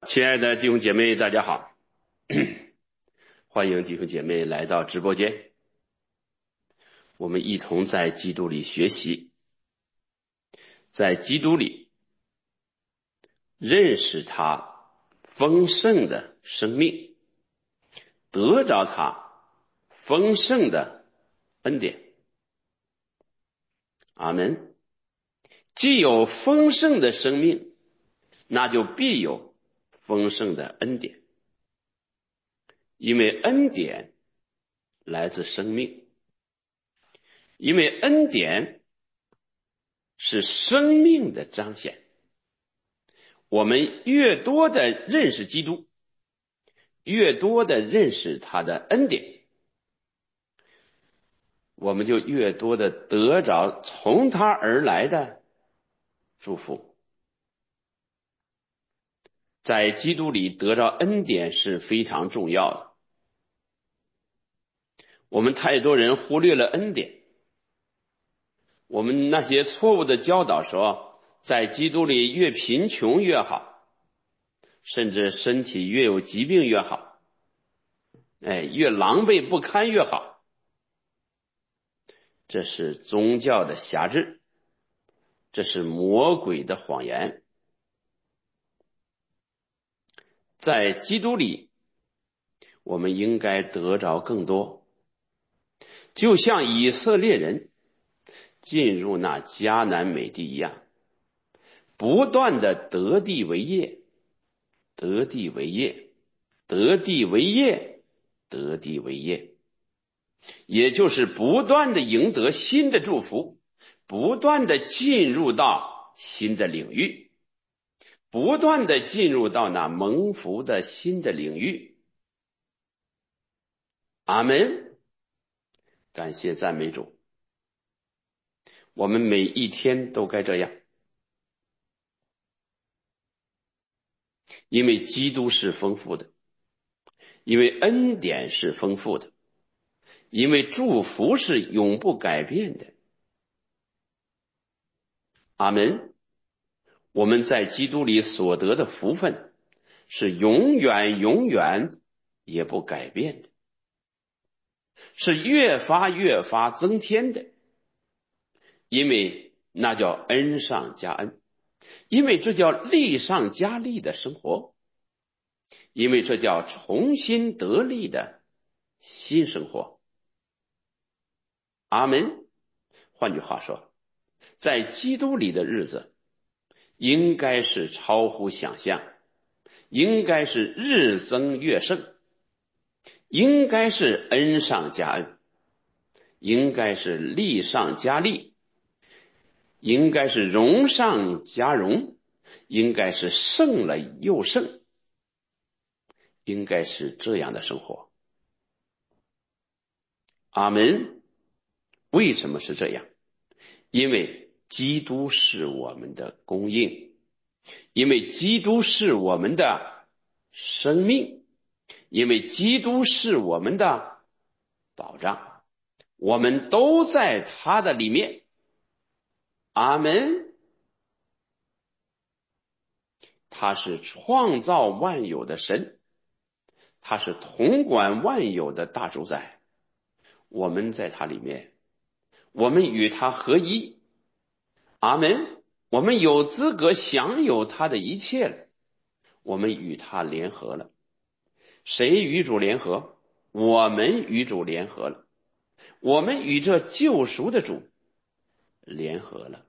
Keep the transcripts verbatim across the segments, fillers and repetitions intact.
亲爱的弟兄姐妹，大家好，欢迎弟兄姐妹来到直播间，我们一同在基督里学习，在基督里认识他丰盛的生命，得着他丰盛的恩典。阿们。既有丰盛的生命，那就必有丰盛的恩典，因为恩典来自生命，因为恩典是生命的彰显。我们越多的认识基督，越多的认识他的恩典，我们就越多的得着从他而来的祝福。在基督里得着恩典是非常重要的。我们太多人忽略了恩典，我们那些错误的教导说，在基督里越贫穷越好，甚至身体越有疾病越好，哎，越狼狈不堪越好。这是宗教的辖制，这是魔鬼的谎言。在基督里，我们应该得着更多，就像以色列人进入那迦南美地一样，不断的得地为业，得地为业，得地为业，得地为业，也就是不断的赢得新的祝福，不断的进入到新的领域，不断的进入到那蒙福的新的领域。阿们。感谢赞美主。我们每一天都该这样，因为基督是丰富的，因为恩典是丰富的，因为祝福是永不改变的。阿们。我们在基督里所得的福分是永远永远也不改变的，是越发越发增添的，因为那叫恩上加恩，因为这叫利上加利的生活，因为这叫重新得力的新生活。阿们。换句话说，在基督里的日子应该是超乎想象，应该是日增月盛，应该是恩上加恩，应该是利上加利，应该是荣上加荣，应该是胜了又胜，应该是这样的生活。阿们。为什么是这样？因为基督是我们的供应，因为基督是我们的生命，因为基督是我们的保障，我们都在他的里面。阿们。他是创造万有的神，他是统管万有的大主宰，我们在他里面，我们与他合一。阿们。我们有资格享有他的一切了，我们与他联合了。谁与主联合？我们与主联合了，我们与这救赎的主联合了。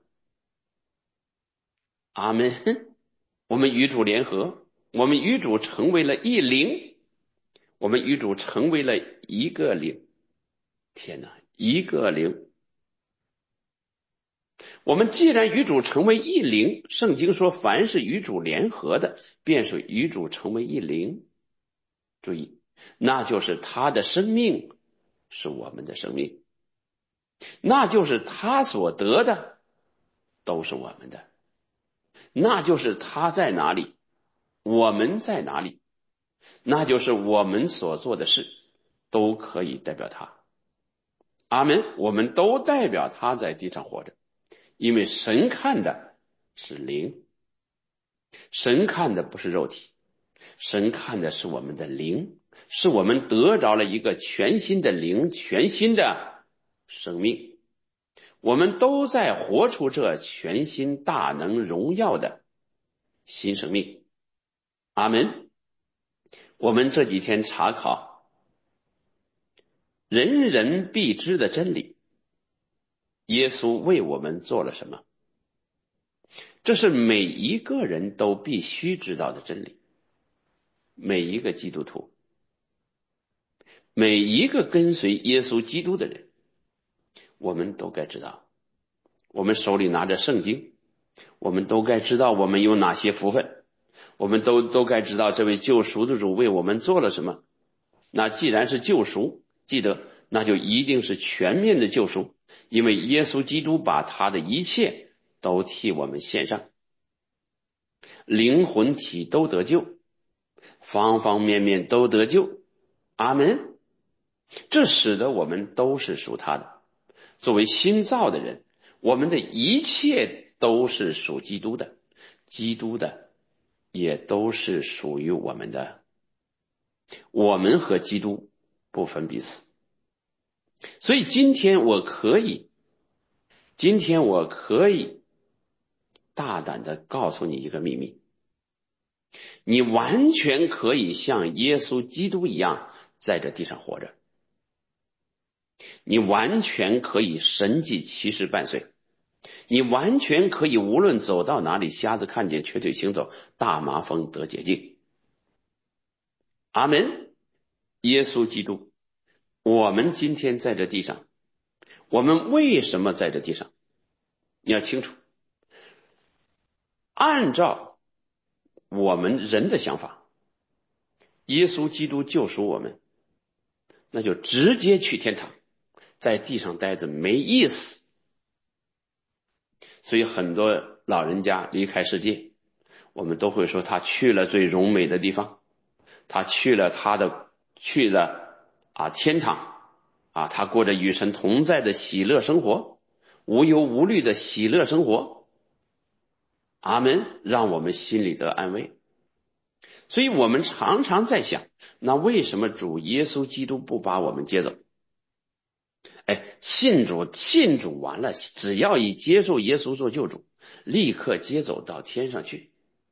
阿们。我们与主联合，我们与主成为了一灵，我们与主成为了一个灵。天哪，一个灵。我们既然与主成为一灵，圣经说凡是与主联合的，便是与主成为一灵。注意，那就是他的生命是我们的生命，那就是他所得的都是我们的，那就是他在哪里，我们在哪里，那就是我们所做的事都可以代表他。阿们。我们都代表他在地上活着，因为神看的是灵，神看的不是肉体， 神看的是我们的灵，是我们得着了一个全新的灵，全新的生命。我们都在活出这全新大能荣耀的新生命。阿们。我们这几天查考人人必知的真理，耶稣为我们做了什么？这是每一个人都必须知道的真理。每一个基督徒，每一个跟随耶稣基督的人，我们都该知道。我们手里拿着圣经，我们都该知道我们有哪些福分，我们都都该知道这位救赎的主为我们做了什么。那既然是救赎，记得那就一定是全面的救赎，因为耶稣基督把他的一切都替我们献上，灵魂体都得救，方方面面都得救。阿们。这使得我们都是属他的。作为新造的人，我们的一切都是属基督的，基督的也都是属于我们的。我们和基督不分彼此。所以今天我可以今天我可以大胆地告诉你一个秘密，你完全可以像耶稣基督一样在这地上活着，你完全可以神迹奇事伴随，你完全可以无论走到哪里，瞎子看见，瘸腿行走，大麻风得洁净。阿们。耶稣基督，我们今天在这地上，我们为什么在这地上？你要清楚，按照我们人的想法，耶稣基督救赎我们，那就直接去天堂，在地上待着没意思。所以很多老人家离开世界，我们都会说他去了最荣美的地方，他去了他的去了啊天堂啊，他过着与神同在的喜乐生活，无忧无虑的喜乐生活。阿们。让我们心里得安慰。所以我们常常在想，那为什么主耶稣基督不把我们接走？哎，信主信主完了，只要一接受耶稣做救主，立刻接走到天上去，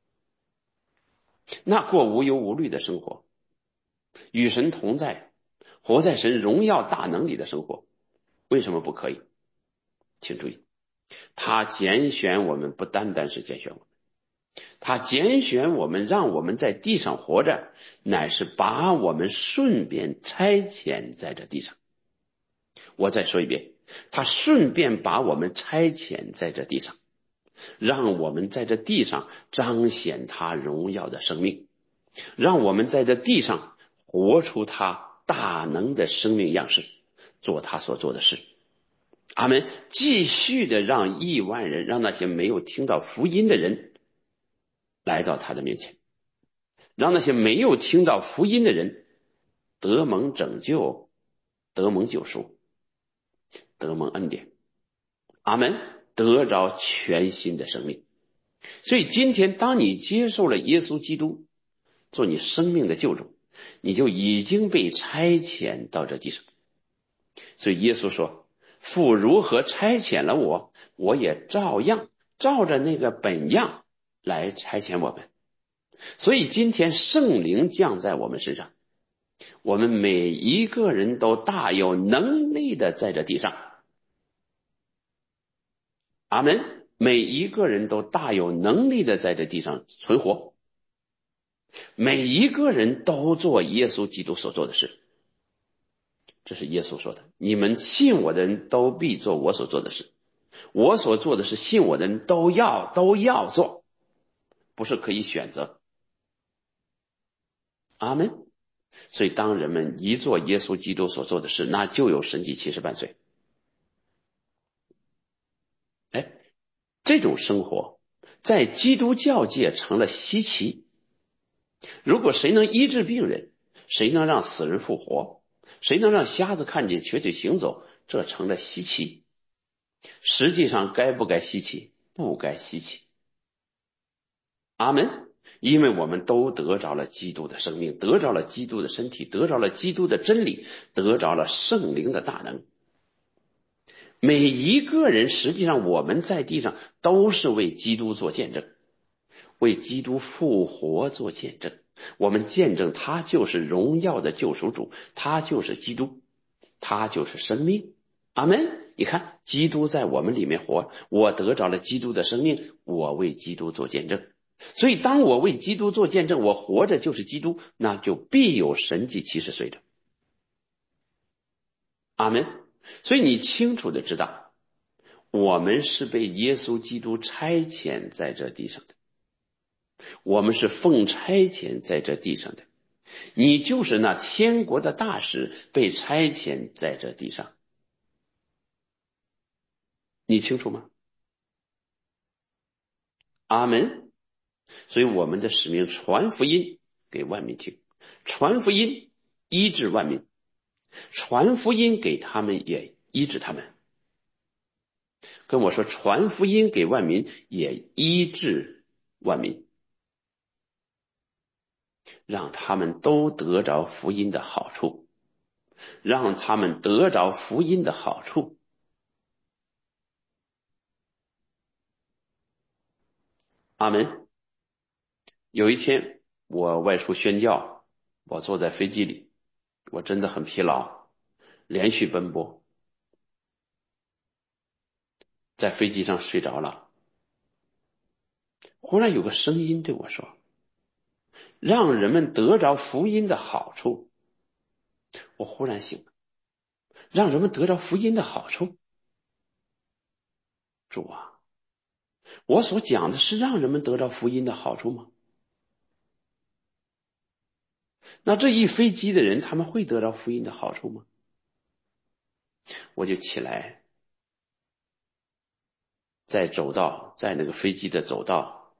那过无忧无虑的生活，与神同在，活在神荣耀大能里的生活，为什么不可以？请注意，他拣选我们不单单是拣选我们，他拣选我们，让我们在地上活着，乃是把我们顺便差遣在这地上。我再说一遍，他顺便把我们差遣在这地上，让我们在这地上彰显他荣耀的生命，让我们在这地上活出他大能的生命样式，做他所做的事。阿们。继续的让亿万人，让那些没有听到福音的人来到他的面前，让那些没有听到福音的人得蒙拯救，得蒙救赎，得蒙恩典。阿们。得着全新的生命。所以今天当你接受了耶稣基督做你生命的救主，你就已经被差遣到这地上。所以耶稣说，父如何差遣了我，我也照样照着那个本样来差遣我们。所以今天圣灵降在我们身上，我们每一个人都大有能力的在这地上。阿们。每一个人都大有能力的在这地上存活，每一个人都做耶稣基督所做的事。这是耶稣说的，你们信我的人都必做我所做的事，我所做的事信我的人都要都要做，不是可以选择。阿们。所以当人们一做耶稣基督所做的事，那就有神迹奇事伴随。哎，这种生活在基督教界成了稀奇。如果谁能医治病人，谁能让死人复活，谁能让瞎子看见，瘸腿行走，这成了稀奇。实际上该不该稀奇？不该稀奇。阿们。 因为我们都得着了基督的生命，得着了基督的身体，得着了基督的真理，得着了圣灵的大能。每一个人实际上我们在地上都是为基督做见证，为基督复活做见证。我们见证他就是荣耀的救赎主，他就是基督，他就是生命。阿们。你看，基督在我们里面活，我得着了基督的生命，我为基督做见证。所以当我为基督做见证，我活着就是基督，那就必有神迹奇事随着。阿们。所以你清楚的知道，我们是被耶稣基督差遣在这地上的，我们是奉差遣在这地上的，你就是那天国的大使，被差遣在这地上，你清楚吗？阿们。所以我们的使命传福音给万民听，传福音医治万民，传福音给他们也医治他们。跟我说，传福音给万民也医治万民，让他们都得着福音的好处，让他们得着福音的好处。阿们。有一天我外出宣教，我坐在飞机里，我真的很疲劳，连续奔波，在飞机上睡着了。忽然有个声音对我说，让人们得着福音的好处。我忽然醒了，让人们得着福音的好处。主啊，我所讲的是让人们得着福音的好处吗？那这一飞机的人，他们会得着福音的好处吗？我就起来，在走道，在那个飞机的走道，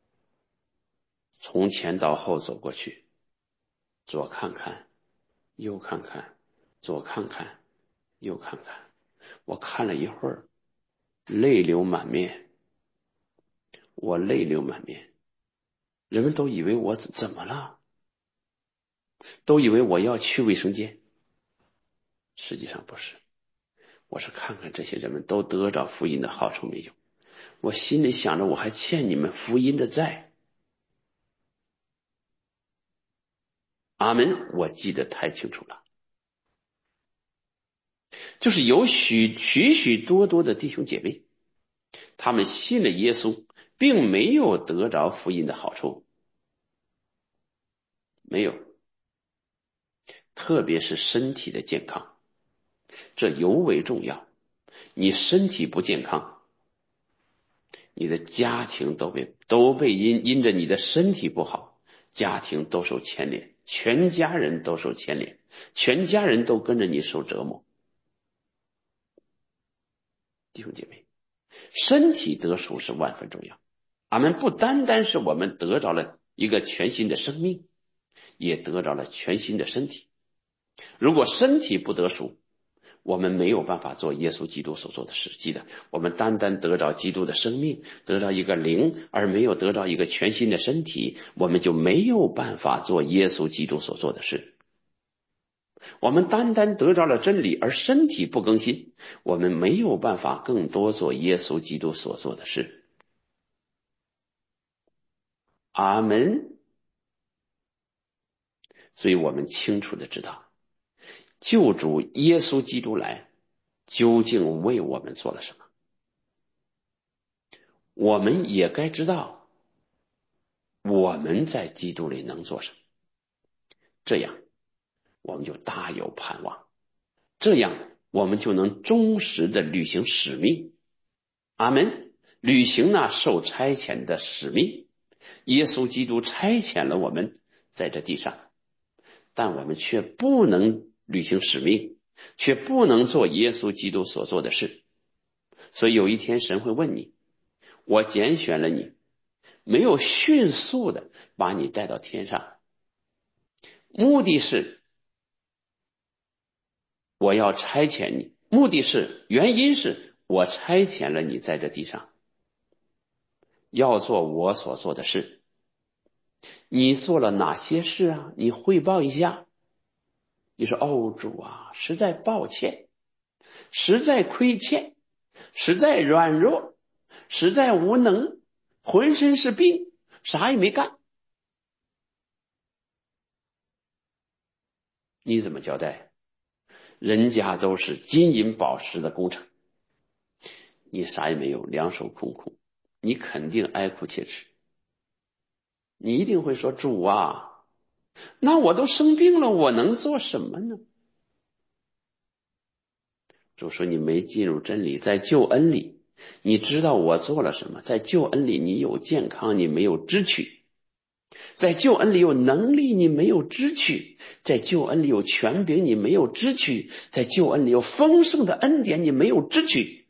从前到后走过去，左看看，右看看，左看看，右看看。我看了一会儿，泪流满面，我泪流满面。人们都以为我怎么了？都以为我要去卫生间。实际上不是，我是看看这些人们都得着福音的好处没有。我心里想着，我还欠你们福音的债。阿们。我记得太清楚了，就是有许许许多多的弟兄姐妹，他们信了耶稣，并没有得着福音的好处，没有，特别是身体的健康，这尤为重要。你身体不健康，你的家庭都被都被因因着你的身体不好，家庭都受牵连，全家人都受牵连，全家人都跟着你受折磨。弟兄姐妹，身体得赎是万分重要。俺们不单单是我们得着了一个全新的生命，也得着了全新的身体。如果身体不得赎，我们没有办法做耶稣基督所做的事。记得，我们单单得着基督的生命，得着一个灵，而没有得着一个全新的身体，我们就没有办法做耶稣基督所做的事。我们单单得着了真理，而身体不更新，我们没有办法更多做耶稣基督所做的事。阿们。所以我们清楚的知道，救主耶稣基督来究竟为我们做了什么，我们也该知道我们在基督里能做什么，这样我们就大有盼望，这样我们就能忠实的履行使命。阿们。履行那受差遣的使命。耶稣基督差遣了我们在这地上，但我们却不能履行使命，却不能做耶稣基督所做的事。所以有一天神会问你，我拣选了你，没有迅速的把你带到天上，目的是我要差遣你，目的是原因是我差遣了你在这地上，要做我所做的事。 你做了哪些事啊？你汇报一下。你说哦，主啊，实在抱歉，实在亏欠，实在软弱，实在无能，浑身是病，啥也没干。你怎么交代？人家都是金银宝石的工程，你啥也没有，两手空空，你肯定哀哭切齿。你一定会说，主啊，那我都生病了，我能做什么呢？主说你没进入真理，在救恩里，你知道我做了什么？在救恩里你有健康，你没有支取；在救恩里有能力，你没有支取；在救恩里有权柄，你没有支取；在救恩里有丰盛的恩典，你没有支取。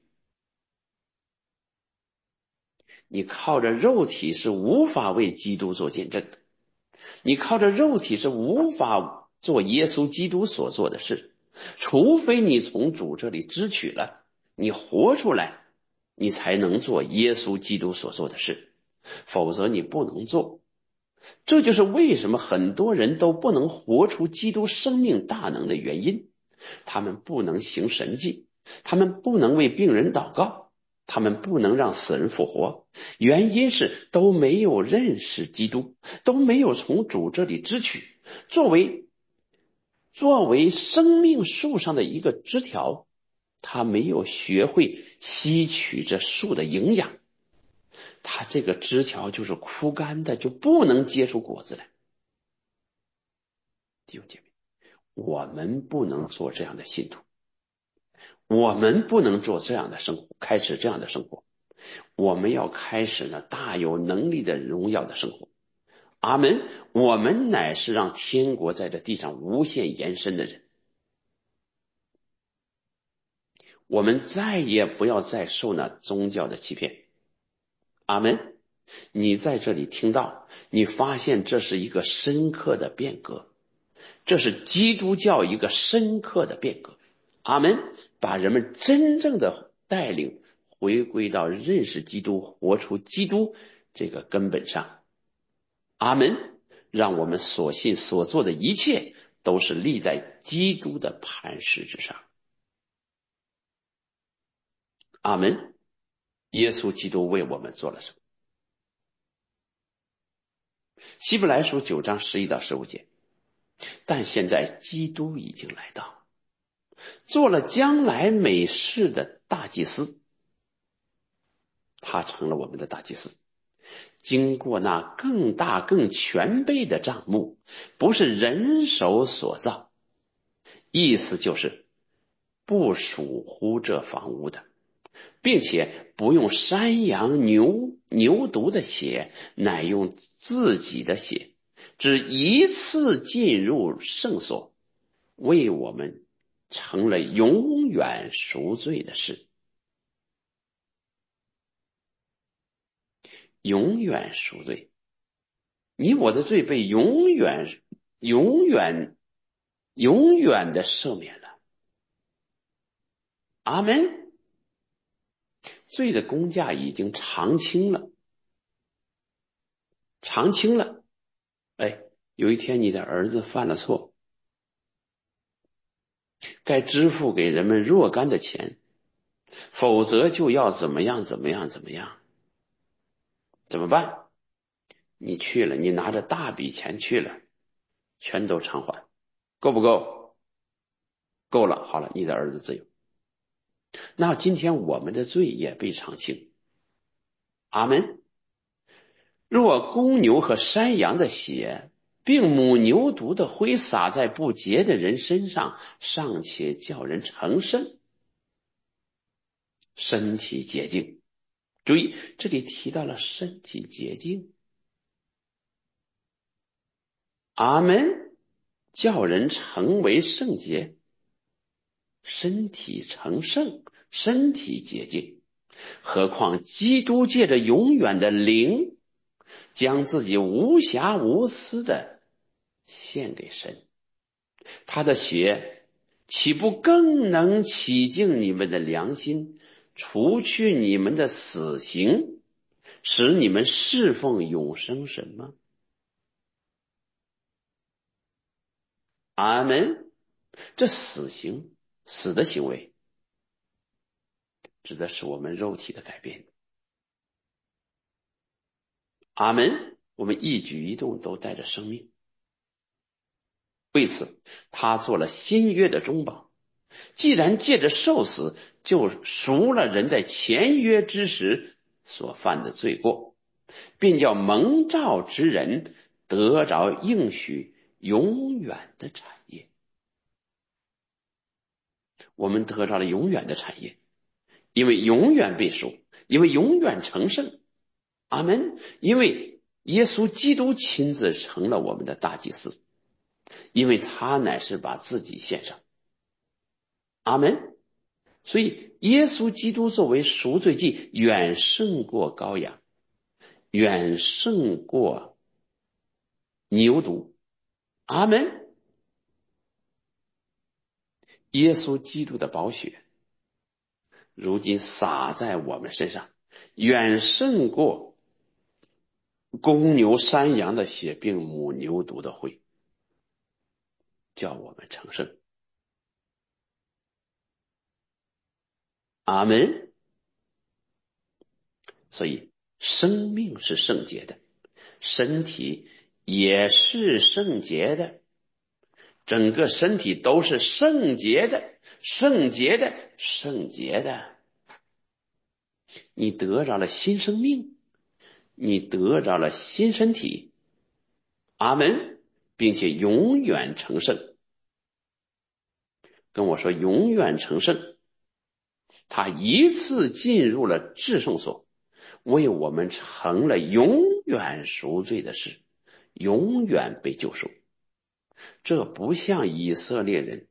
你靠着肉体是无法为基督做见证的，你靠着肉体是无法做耶稣基督所做的事，除非你从主这里支取了，你活出来，你才能做耶稣基督所做的事，否则你不能做。这就是为什么很多人都不能活出基督生命大能的原因。他们不能行神迹，他们不能为病人祷告，他们不能让死人复活，原因是都没有认识基督，都没有从主这里支取。作为作为生命树上的一个枝条，他没有学会吸取这树的营养，他这个枝条就是枯干的，就不能结出果子来。弟兄姐妹，我们不能做这样的信徒，我们不能做这样的生活，开始这样的生活。我们要开始呢大有能力的荣耀的生活。阿们。我们乃是让天国在这地上无限延伸的人。我们再也不要再受那宗教的欺骗。阿们。你在这里听到，你发现这是一个深刻的变革，这是基督教一个深刻的变革。阿们。把人们真正的带领回归到认识基督，活出基督这个根本上。阿们。让我们所信所做的一切都是立在基督的磐石之上。阿们。耶稣基督为我们做了什么？希伯来书九章十一到十五节。但现在基督已经来到，做了将来美事的大祭司，他成了我们的大祭司，经过那更大更全备的帐幕，不是人手所造，意思就是不属乎这房屋的，并且不用山羊牛牛犊的血，乃用自己的血，只一次进入圣所，为我们成了永远赎罪的事。永远赎罪，你我的罪被永远永远永远的赦免了。阿们。罪的工价已经偿清了，偿清了。哎，有一天你的儿子犯了错，该支付给人们若干的钱，否则就要怎么样怎么样怎么样，怎么办？你去了，你拿着大笔钱去了，全都偿还，够不够？够了，好了，你的儿子自由。那今天我们的罪也被偿清。阿们。若公牛和山羊的血并母牛犊的灰洒在不洁的人身上，尚且叫人成圣，身体洁净。注意，这里提到了身体洁净。阿们。叫人成为圣洁，身体成圣，身体洁净。何况基督借着永远的灵，将自己无瑕无私的献给神，他的血岂不更能洗净你们的良心，除去你们的死刑，使你们侍奉永生神吗？ 阿门。这死刑，死的行为，指的是我们肉体的改变。阿门。我们一举一动都带着生命，为此他做了新约的中保。既然借着受死就赎了人在前约之时所犯的罪过，便叫蒙召之人得着应许永远的产业。我们得着了永远的产业，因为永远被赎，因为永远成圣。阿门。因为耶稣基督亲自成了我们的大祭司，因为他乃是把自己献上。阿门。所以耶稣基督作为赎罪祭，远胜过羔羊，远胜过牛犊。阿门。耶稣基督的宝血如今洒在我们身上，远胜过公牛山羊的血并母牛犊的灰，叫我们成圣。阿门。所以生命是圣洁的，身体也是圣洁的，整个身体都是圣洁的，圣洁的，圣洁的。你得着了新生命，你得着了新身体。阿门。并且永远成圣。跟我说永远成圣。他一次进入了至圣所，为我们成了永远赎罪的事，永远被救赎。这不像以色列人，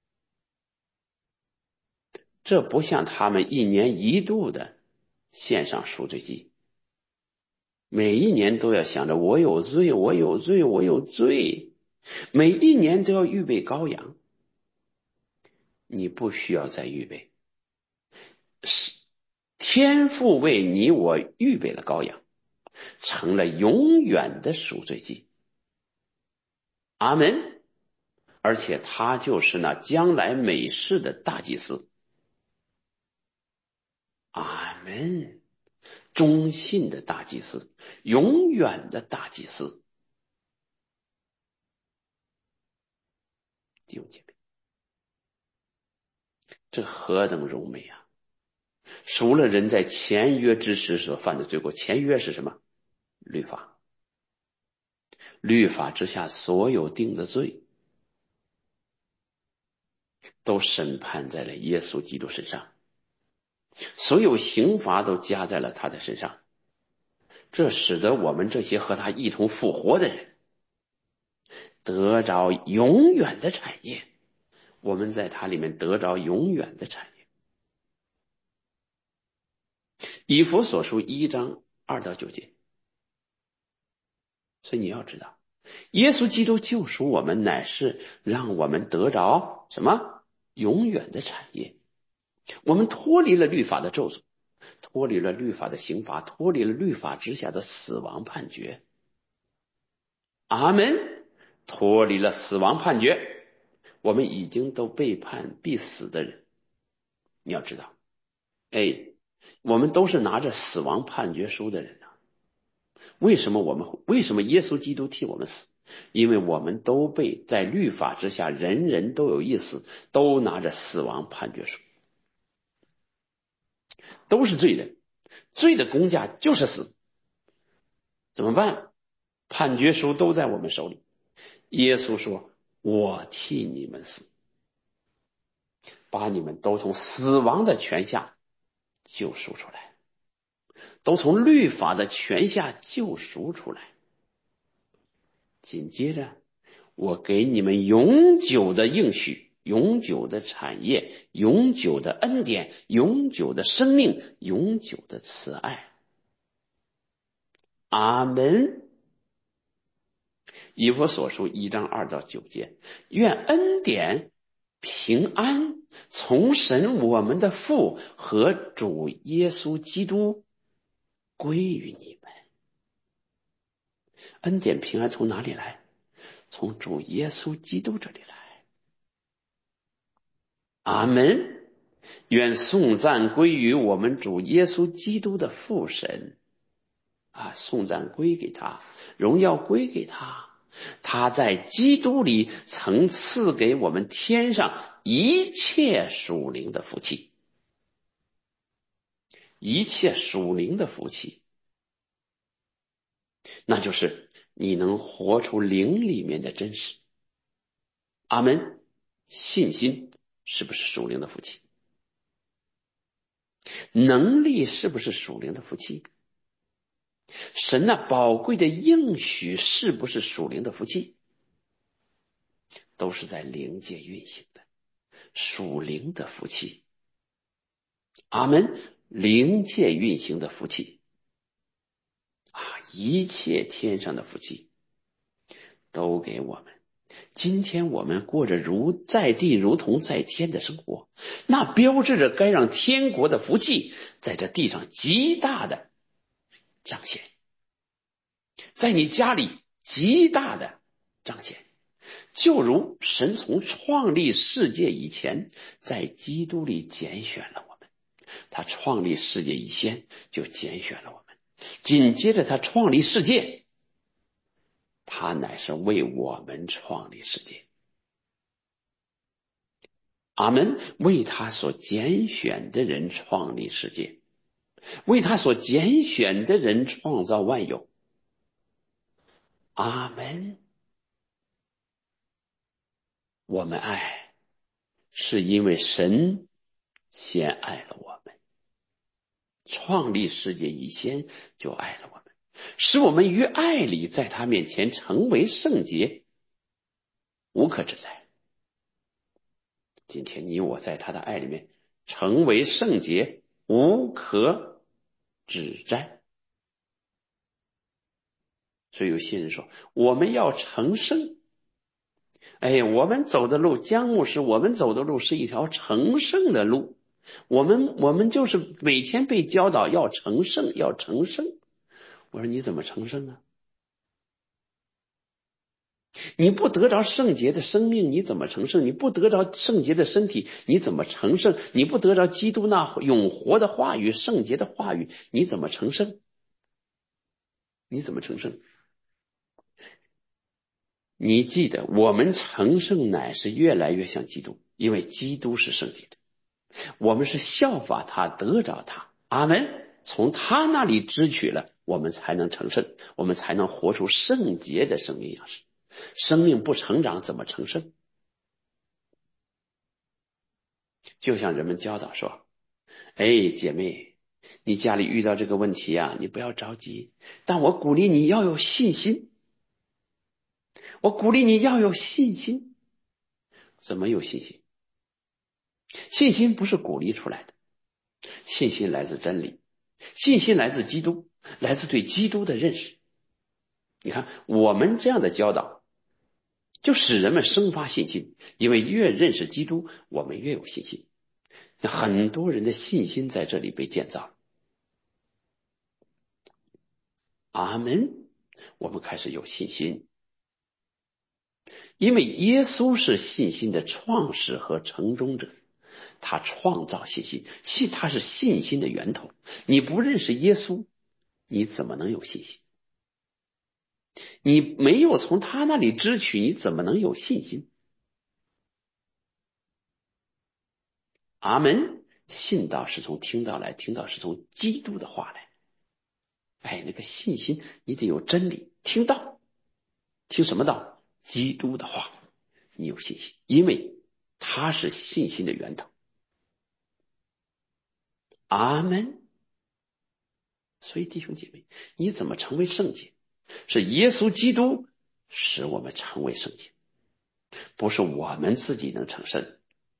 这不像他们一年一度的献上赎罪祭，每一年都要想着我有罪，我有罪，我有罪，每一年都要预备羔羊。你不需要再预备，是天父为你我预备了羔羊，成了永远的赎罪祭。阿门。而且他就是那将来美事的大祭司。阿门。忠信的大祭司，永远的大祭司。弟兄姐妹，这何等荣美啊！赎了人在前约之时所犯的罪过。前约是什么？律法。律法之下所有定的罪，都审判在了耶稣基督身上，所有刑罚都加在了他的身上。这使得我们这些和他一同复活的人得着永远的产业。我们在他里面得着永远的产业。以弗所书一章二到九节。所以你要知道，耶稣基督救赎我们，乃是让我们得着什么？永远的产业。我们脱离了律法的咒诅，脱离了律法的刑罚，脱离了律法之下的死亡判决。阿门。脱离了死亡判决，我们已经都被判必死的人。你要知道，哎，我们都是拿着死亡判决书的人啊。为什么我们为什么耶稣基督替我们死？因为我们都被在律法之下，人人都有一死，都拿着死亡判决书，都是罪人，罪的工价就是死。怎么办？判决书都在我们手里。耶稣说，我替你们死，把你们都从死亡的权下救赎出来，都从律法的权下救赎出来。紧接着，我给你们永久的应许，永久的产业，永久的恩典，永久的生命，永久的慈爱。阿门。以弗所书一章二到九节。愿恩典平安从神我们的父和主耶稣基督归于你们。恩典平安从哪里来？ 从主耶稣基督这里来。阿门。愿颂赞归于我们主耶稣基督的父神啊，颂赞归给他，荣耀归给他。他在基督里曾赐给我们天上一切属灵的福气，一切属灵的福气，那就是你能活出灵里面的真实。阿门。信心是不是属灵的福气？能力是不是属灵的福气？神那宝贵的应许是不是属灵的福气？都是在灵界运行的属灵的福气。阿门。灵界运行的福气啊，一切天上的福气都给我们。今天我们过着如在地如同在天的生活，那标志着该让天国的福气在这地上极大的彰显，在你家里极大的彰显，就如神从创立世界以前在基督里拣选了我们，他创立世界以前就拣选了我们，紧接着他创立世界，他乃是为我们创立世界。阿们。为他所拣选的人创立世界，为他所拣选的人创造万有。阿们。我们爱是因为神先爱了我们，创立世界以前就爱了我们，使我们于爱里在他面前成为圣洁，无可指摘。今天你我在他的爱里面成为圣洁，无可指摘。所以有些人说我们要成圣，哎，我们走的路，江牧师，我们走的路是一条成圣的路，我们我们就是每天被教导要成圣，要成圣。我说你怎么成圣呢？你不得着圣洁的生命，你怎么成圣？你不得着圣洁的身体，你怎么成圣？你不得着基督那永活的话语，圣洁的话语，你怎么成圣？你怎么成圣？你记得，我们成圣乃是越来越像基督，因为基督是圣洁的，我们是效法他，得着他。阿们。从他那里支取了，我们才能成圣，我们才能活出圣洁的生命样式。生命不成长怎么成圣？就像人们教导说，哎，姐妹，你家里遇到这个问题啊，你不要着急，但我鼓励你要有信心，我鼓励你要有信心。怎么有信心？信心不是鼓励出来的，信心来自真理，信心来自基督，来自对基督的认识。你看我们这样的教导就使人们生发信心，因为越认识基督，我们越有信心。很多人的信心在这里被建造了。阿们。我们开始有信心，因为耶稣是信心的创始和成终者，他创造信心，信他是信心的源头。你不认识耶稣，你怎么能有信心？你没有从他那里支取，你怎么能有信心？阿们。信道是从听到来，听到是从基督的话来。哎，那个信心你得有真理，听道，听什么道？基督的话，你有信心，因为他是信心的源头。阿们。所以弟兄姐妹，你怎么成为圣洁？是耶稣基督使我们成为圣洁，不是我们自己能成圣。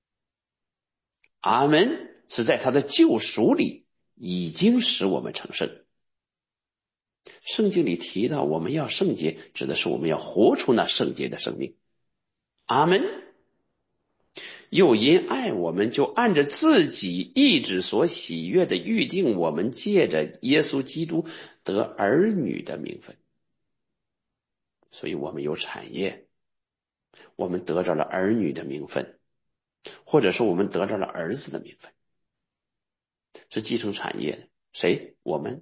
阿们。是在他的救赎里已经使我们成圣。圣经里提到我们要圣洁，指的是我们要活出那圣洁的生命。阿们。又因爱我们，就按着自己意志所喜悦的预定我们，借着耶稣基督得儿女的名分。所以我们有产业， 我们得着了儿女的名分，或者说我们得着了儿子的名分，是继承产业的。谁？我们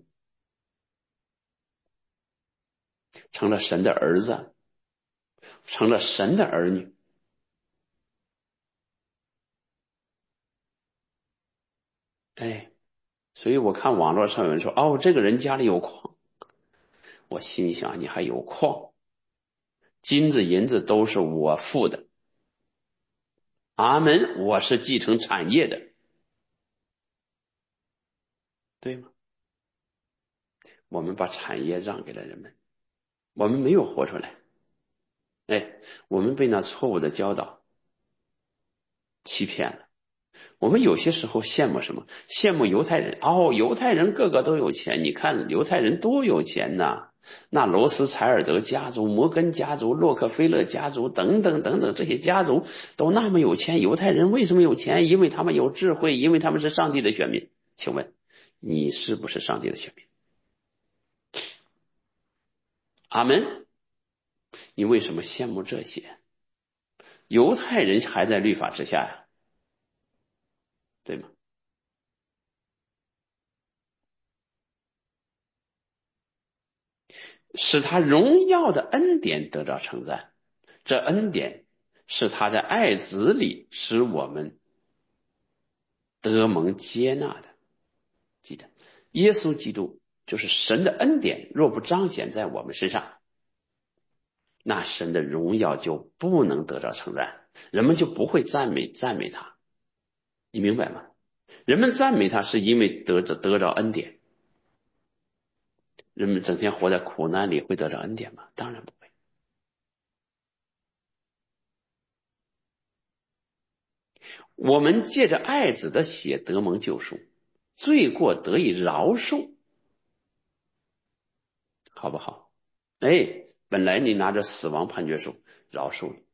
成了神的儿子，成了神的儿女。哎，所以我看网络上有人说，哦，这个人家里有矿，我心想，你还有矿？金子银子都是我付的，阿门，我是继承产业的，对吗？我们把产业让给了人们，我们没有活出来。哎，我们被那错误的教导欺骗了。我们有些时候羡慕什么？羡慕犹太人。哦，犹太人个个都有钱，你看犹太人多有钱呐！那罗斯柴尔德家族、摩根家族、洛克菲勒家族等等等等，这些家族都那么有钱。犹太人为什么有钱？因为他们有智慧，因为他们是上帝的选民。请问你是不是上帝的选民？阿门。你为什么羡慕这些？犹太人还在律法之下呀，对吗？使他荣耀的恩典得到称赞，这恩典是他在爱子里使我们得蒙接纳的。记得，耶稣基督就是神的恩典，若不彰显在我们身上，那神的荣耀就不能得到称赞，人们就不会赞美赞美他。你明白吗？人们赞美他是因为得着得着恩典。人们整天活在苦难里会得着恩典吗？当然不会。我们借着爱子的血得蒙救赎，罪过得以饶恕，好不好？哎，本来你拿着死亡判决书，饶恕了，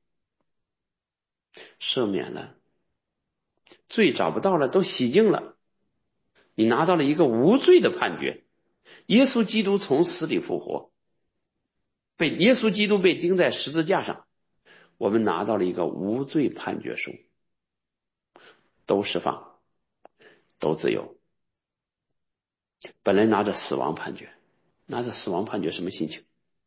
赦免了，罪找不到了，都洗净了，你拿到了一个无罪的判决。耶稣基督从死里复活，被耶稣基督被钉在十字架上，我们拿到了一个无罪判决书，都释放，都自由。本来拿着死亡判决，拿着死亡判决什么心情？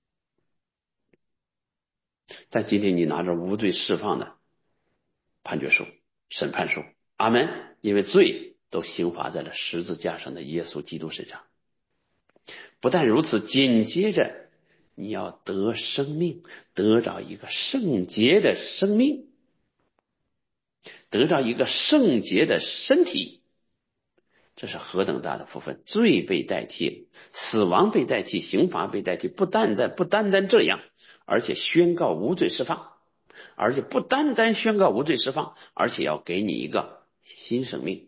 但今天你拿着无罪释放的判决书、审判书，阿门。因为罪都刑罚在了十字架上的耶稣基督身上。不但如此，紧接着你要得生命，得着一个圣洁的生命，得着一个圣洁的身体，这是何等大的福分！罪被代替，死亡被代替，刑罚被代替，不单单不单单这样，而且宣告无罪释放。而且不单单宣告无罪释放，而且要给你一个新生命，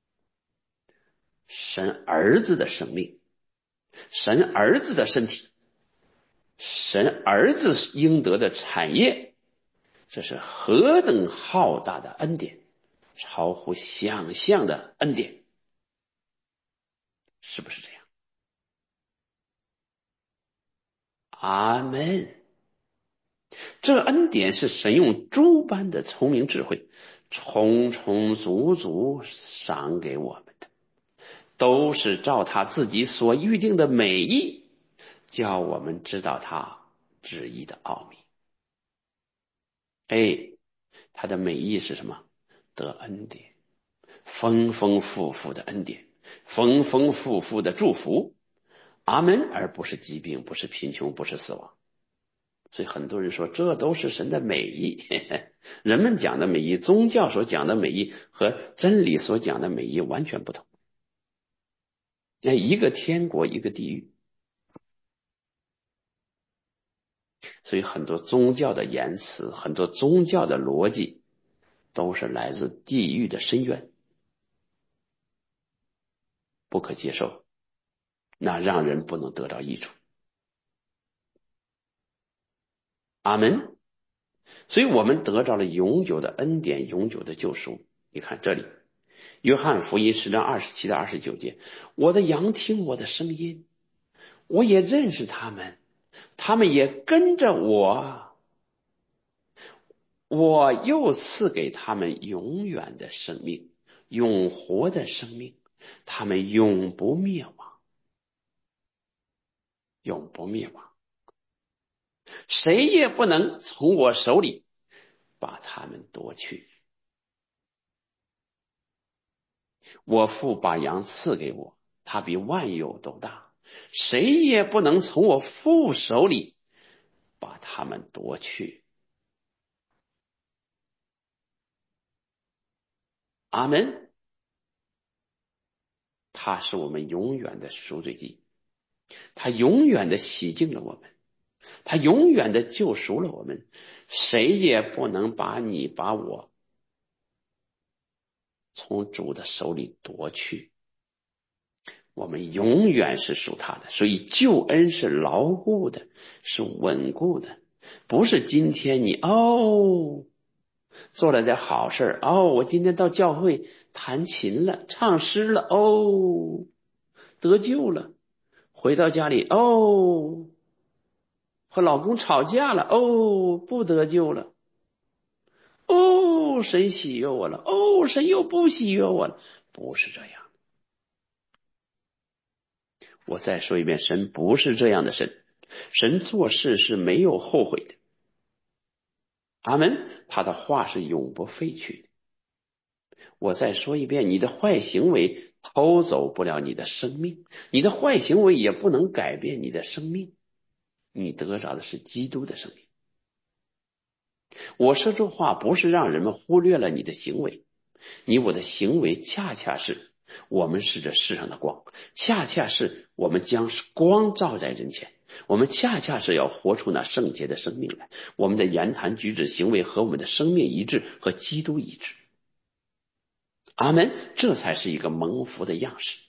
神儿子的生命，神儿子的身体，神儿子应得的产业，这是何等浩大的恩典，超乎想象的恩典，是不是这样？阿门。这恩典是神用诸般的聪明智慧，充充足足赏给我们的，都是照他自己所预定的美意，叫我们知道他旨意的奥秘。哎，他的美意是什么？得恩典，丰丰富富的恩典，丰丰富富的祝福，阿门，而不是疾病，不是贫穷，不是死亡。所以很多人说这都是神的美意，嘿嘿，人们讲的美意，宗教所讲的美意和真理所讲的美意完全不同。那一个天国，一个地狱。所以很多宗教的言辞，很多宗教的逻辑都是来自地狱的深渊，不可接受，那让人不能得到益处。阿门。所以我们得到了永久的恩典，永久的救赎。你看这里约翰福音十章二十七到二十九节，我的羊听我的声音，我也认识他们，他们也跟着我， 我又赐给他们永远的生命，永活的生命，他们永不灭亡，永不灭亡，谁也不能从我手里把他们夺去。我父把羊赐给我，他比万有都大，谁也不能从我父手里把他们夺去。阿们。他是我们永远的赎罪祭，他永远的洗净了我们，他永远的救赎了我们，谁也不能把你把我从主的手里夺去。我们永远是属他的，所以救恩是牢固的，是稳固的，不是今天你哦做了点好事哦，我今天到教会弹琴了，唱诗了，哦得救了，回到家里哦和老公吵架了，哦不得救了，哦神喜悦我了，哦神又不喜悦我了，不是这样。我再说一遍，神不是这样的神，神做事是没有后悔的。阿们，他的话是永不废去的。我再说一遍，你的坏行为偷走不了你的生命，你的坏行为也不能改变你的生命，你得着的是基督的生命。我说这话不是让人们忽略了你的行为，你我的行为恰恰是我们是这世上的光，恰恰是我们将光照在人前，我们恰恰是要活出那圣洁的生命来，我们的言谈举止行为和我们的生命一致，和基督一致。阿们，这才是一个蒙福的样式。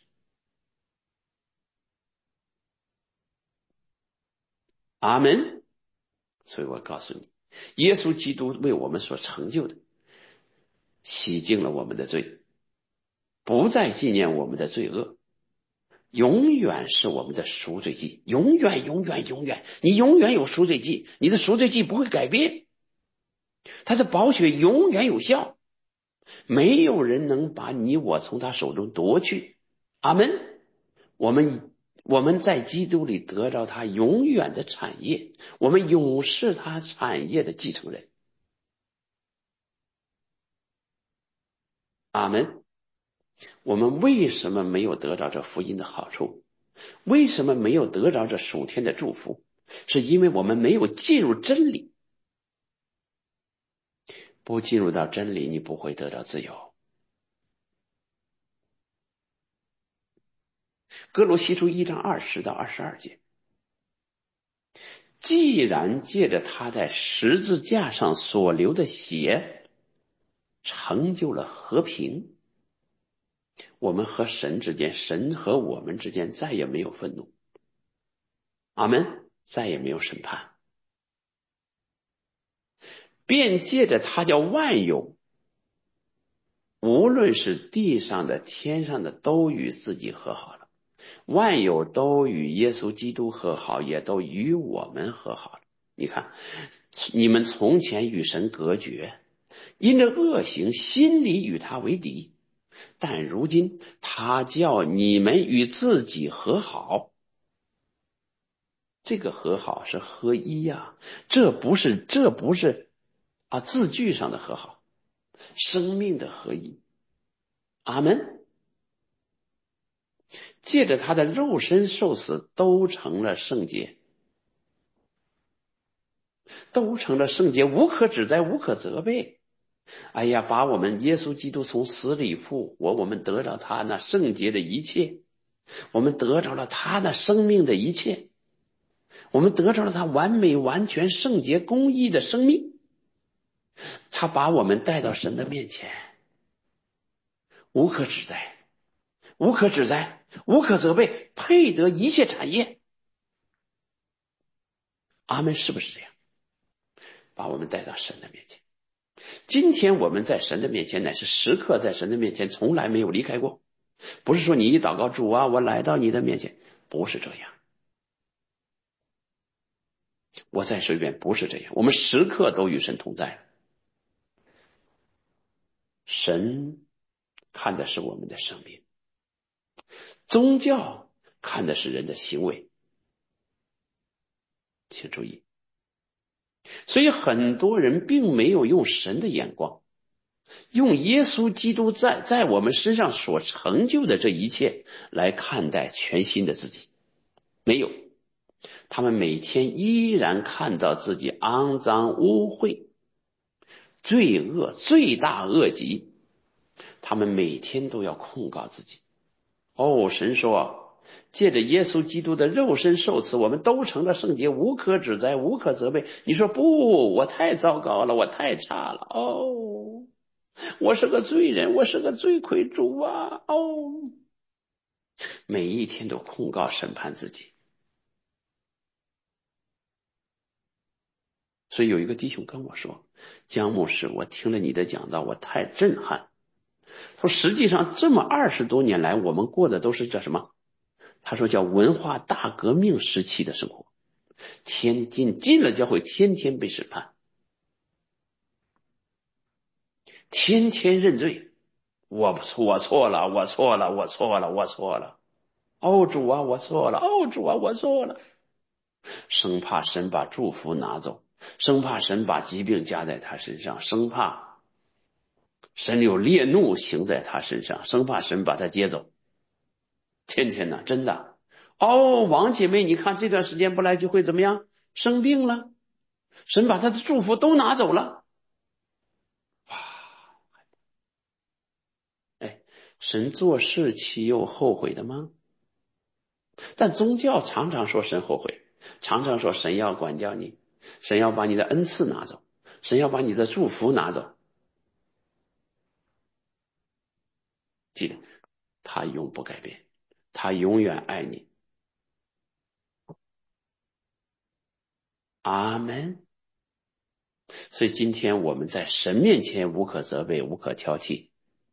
阿们。所以我告诉你，耶稣基督为我们所成就的，洗净了我们的罪，不再纪念我们的罪恶，永远是我们的赎罪祭，永远永远永远，你永远有赎罪祭，你的赎罪祭不会改变，他的宝血永远有效，没有人能把你我从他手中夺去。阿们。我们我们在基督里得到他永远的产业，我们永是他产业的继承人。阿们。我们为什么没有得到这福音的好处？为什么没有得着这属天的祝福？是因为我们没有进入真理。不进入到真理，你不会得到自由。哥罗西书一章二十到二十二节，既然借着他在十字架上所流的血成就了和平，我们和神之间，神和我们之间再也没有愤怒。阿们。再也没有审判，便借着他叫万有，无论是地上的天上的，都与自己和好了，万有都与耶稣基督和好，也都与我们和好了。你看，你们从前与神隔绝，因着恶行心里与他为敌，但如今他叫你们与自己和好。这个和好是合一呀、啊，这不是这不是啊字句上的和好，生命的合一。阿们。借着他的肉身受死，都成了圣洁，都成了圣洁，无可指摘，无可责备。哎呀，把我们耶稣基督从死里复活，我们得着他那圣洁的一切，我们得着了他那生命的一切，我们得着了他完美完全圣洁公义的生命。他把我们带到神的面前，无可指摘，无可指摘，无可责备，配得一切产业。阿们，是不是这样？把我们带到神的面前。今天我们在神的面前，乃是时刻在神的面前，从来没有离开过。不是说你一祷告，主啊，我来到你的面前，不是这样。我再说一遍，不是这样。我们时刻都与神同在。 神看的是我们的生命，宗教看的是人的行为，请注意。所以很多人并没有用神的眼光，用耶稣基督在在我们身上所成就的这一切来看待全新的自己，没有，他们每天依然看到自己肮脏污秽、罪恶、罪大恶极，他们每天都要控告自己。哦，神说，借着耶稣基督的肉身受死，我们都成了圣洁，无可指摘，无可责备。你说不，我太糟糕了，我太差了。哦，我是个罪人，我是个罪魁主啊。哦，每一天都控告审判自己。所以有一个弟兄跟我说，江牧师，我听了你的讲道，我太震撼。说实际上这么二十多年来，我们过的都是叫什么？他说叫文化大革命时期的生活，天进进了教会，天天被审判，天天认罪，我我错了，我错了，我错了，我错了。哦主啊，我错了，哦主啊，我错了。生怕神把祝福拿走，生怕神把疾病加在他身上，生怕神有烈怒行在他身上，生怕神把他接走。天天呢，真的。哦，王姐妹，你看这段时间不来聚会怎么样？生病了，神把他的祝福都拿走了。哇，哎，神做事岂有后悔的吗？但宗教常常说神后悔，常常说神要管教你，神要把你的恩赐拿走，神要把你的祝福拿走。记得，他永不改变，他永远爱你。阿门。所以今天我们在神面前无可责备，无可挑剔。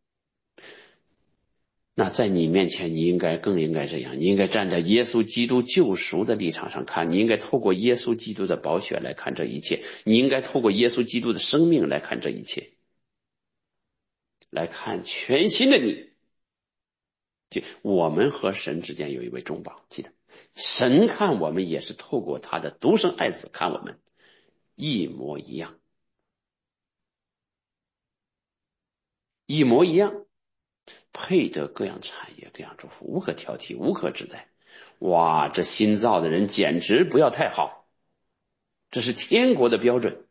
那在你面前，你应该更应该这样，你应该站在耶稣基督救赎的立场上看，你应该透过耶稣基督的宝血来看这一切，你应该透过耶稣基督的生命来看这一切，来看全新的你。我们和神之间有一位中保，记得神看我们也是透过他的独生爱子看我们，一模一样，一模一样，配得各样产业，各样祝福，无可挑剔，无可指摘。哇，这新造的人简直不要太好，这是天国的标准。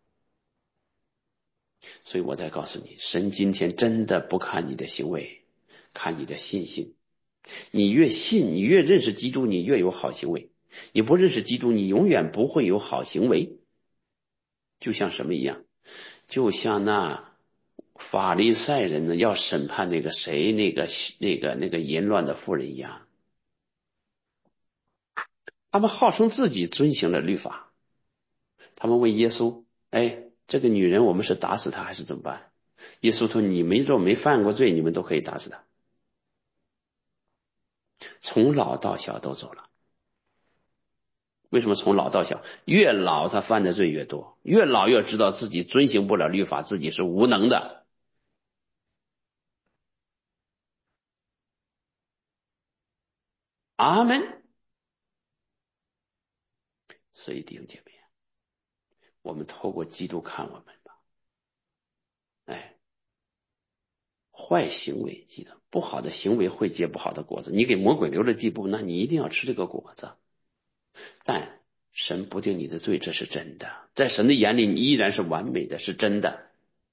所以我再告诉你，神今天真的不看你的行为，看你的信心。你越信，你越认识基督，你越有好行为。你不认识基督，你永远不会有好行为。就像什么一样？就像那法利赛人呢，要审判那个谁，那个那个那个淫乱的妇人一样。他们号称自己遵行了律法，他们问耶稣：哎，这个女人我们是打死她还是怎么办？耶稣说：你们若没犯过罪，你们都可以打死她。从老到小都走了。为什么从老到小？越老他犯的罪越多，越老越知道自己遵行不了律法，自己是无能的。阿门。所以弟兄姐妹，我们透过基督看我们吧。哎，坏行为记得，不好的行为会结不好的果子。你给魔鬼留了地步，那你一定要吃这个果子。但神不定你的罪，这是真的。在神的眼里，你依然是完美的，是真的。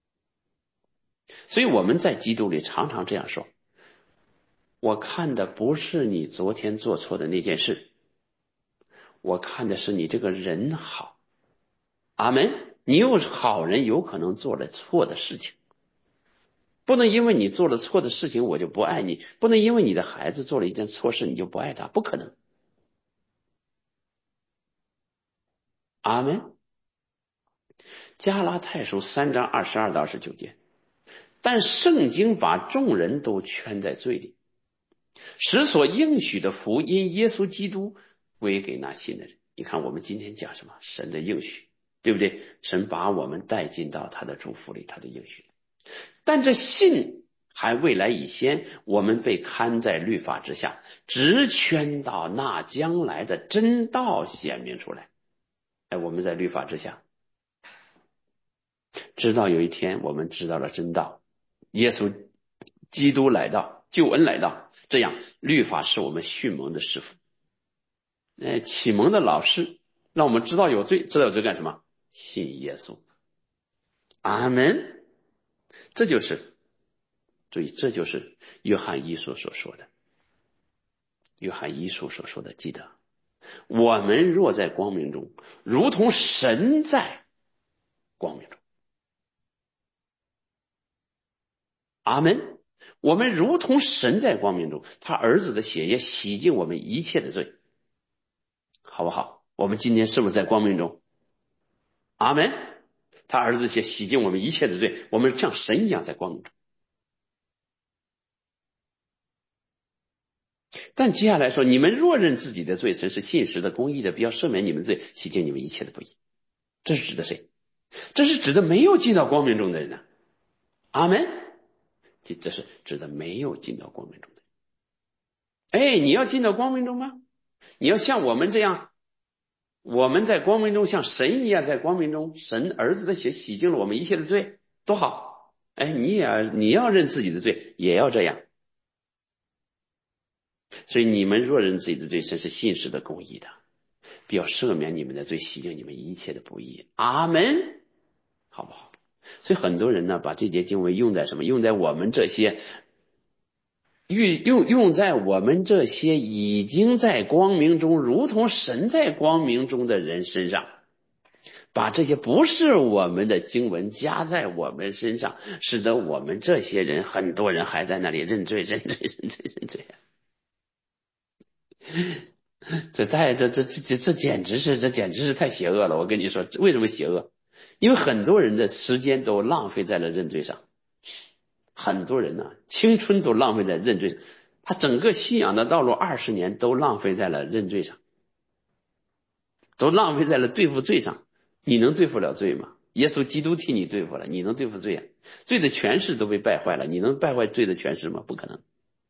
所以我们在基督里常常这样说：我看的不是你昨天做错的那件事，我看的是你这个人好。阿门。你又是好人，有可能做了错的事情，不能因为你做了错的事情我就不爱你，不能因为你的孩子做了一件错事你就不爱他，不可能。阿门。加拉太书三章二十二到二十九节，但圣经把众人都圈在罪里，使所应许的福因耶稣基督归给那信的人。你看我们今天讲什么？神的应许，对不对？神把我们带进到他的祝福里，他的应许里。 但这信还未来以先，我们被看在律法之下，直圈到那将来的真道显明出来。哎，我们在律法之下，直到有一天我们知道了真道，耶稣基督来到，救恩来到，这样律法是我们训蒙的师傅，呃，启蒙的老师，让我们知道有罪，知道有罪干什么？信耶稣。阿门。这就是注意，这就是约翰一书所说的。约翰一书所说的，记得，我们若在光明中，如同神在光明中。阿门。我们如同神在光明中，他儿子的血也洗净我们一切的罪，好不好？我们今天是不是在光明中？阿门。他儿子血洗净我们一切的罪，我们像神一样在光明中。但接下来说，你们若认自己的罪，神是信实的公义的，必要赦免你们罪，洗净你们一切的不义。这是指的谁？这是指的没有进到光明中的人呢、啊。阿门。这是指的没有进到光明中的人。哎，你要进到光明中吗？你要像我们这样，我们在光明中像神一样在光明中，神儿子的血洗净了我们一切的罪，多好。哎，你也要你要认自己的罪，也要这样。所以你们若认自己的罪，神是信实的公义的，必要赦免你们的罪，洗净你们一切的不义。阿门，好不好？所以很多人呢，把这节经文用在什么？用在我们这些用用用在我们这些已经在光明中，如同神在光明中的人身上，把这些不是我们的经文加在我们身上，使得我们这些人，很多人还在那里认罪认罪认罪认罪。这太这这这这简直是这简直是太邪恶了！我跟你说，为什么邪恶？因为很多人的时间都浪费在了认罪上，很多人呢、啊，青春都浪费在认罪上，他整个信仰的道路二十年都浪费在了认罪上，都浪费在了对付罪上。你能对付了罪吗？耶稣基督替你对付了，你能对付罪啊？罪的权势都被败坏了，你能败坏罪的权势吗？不可能。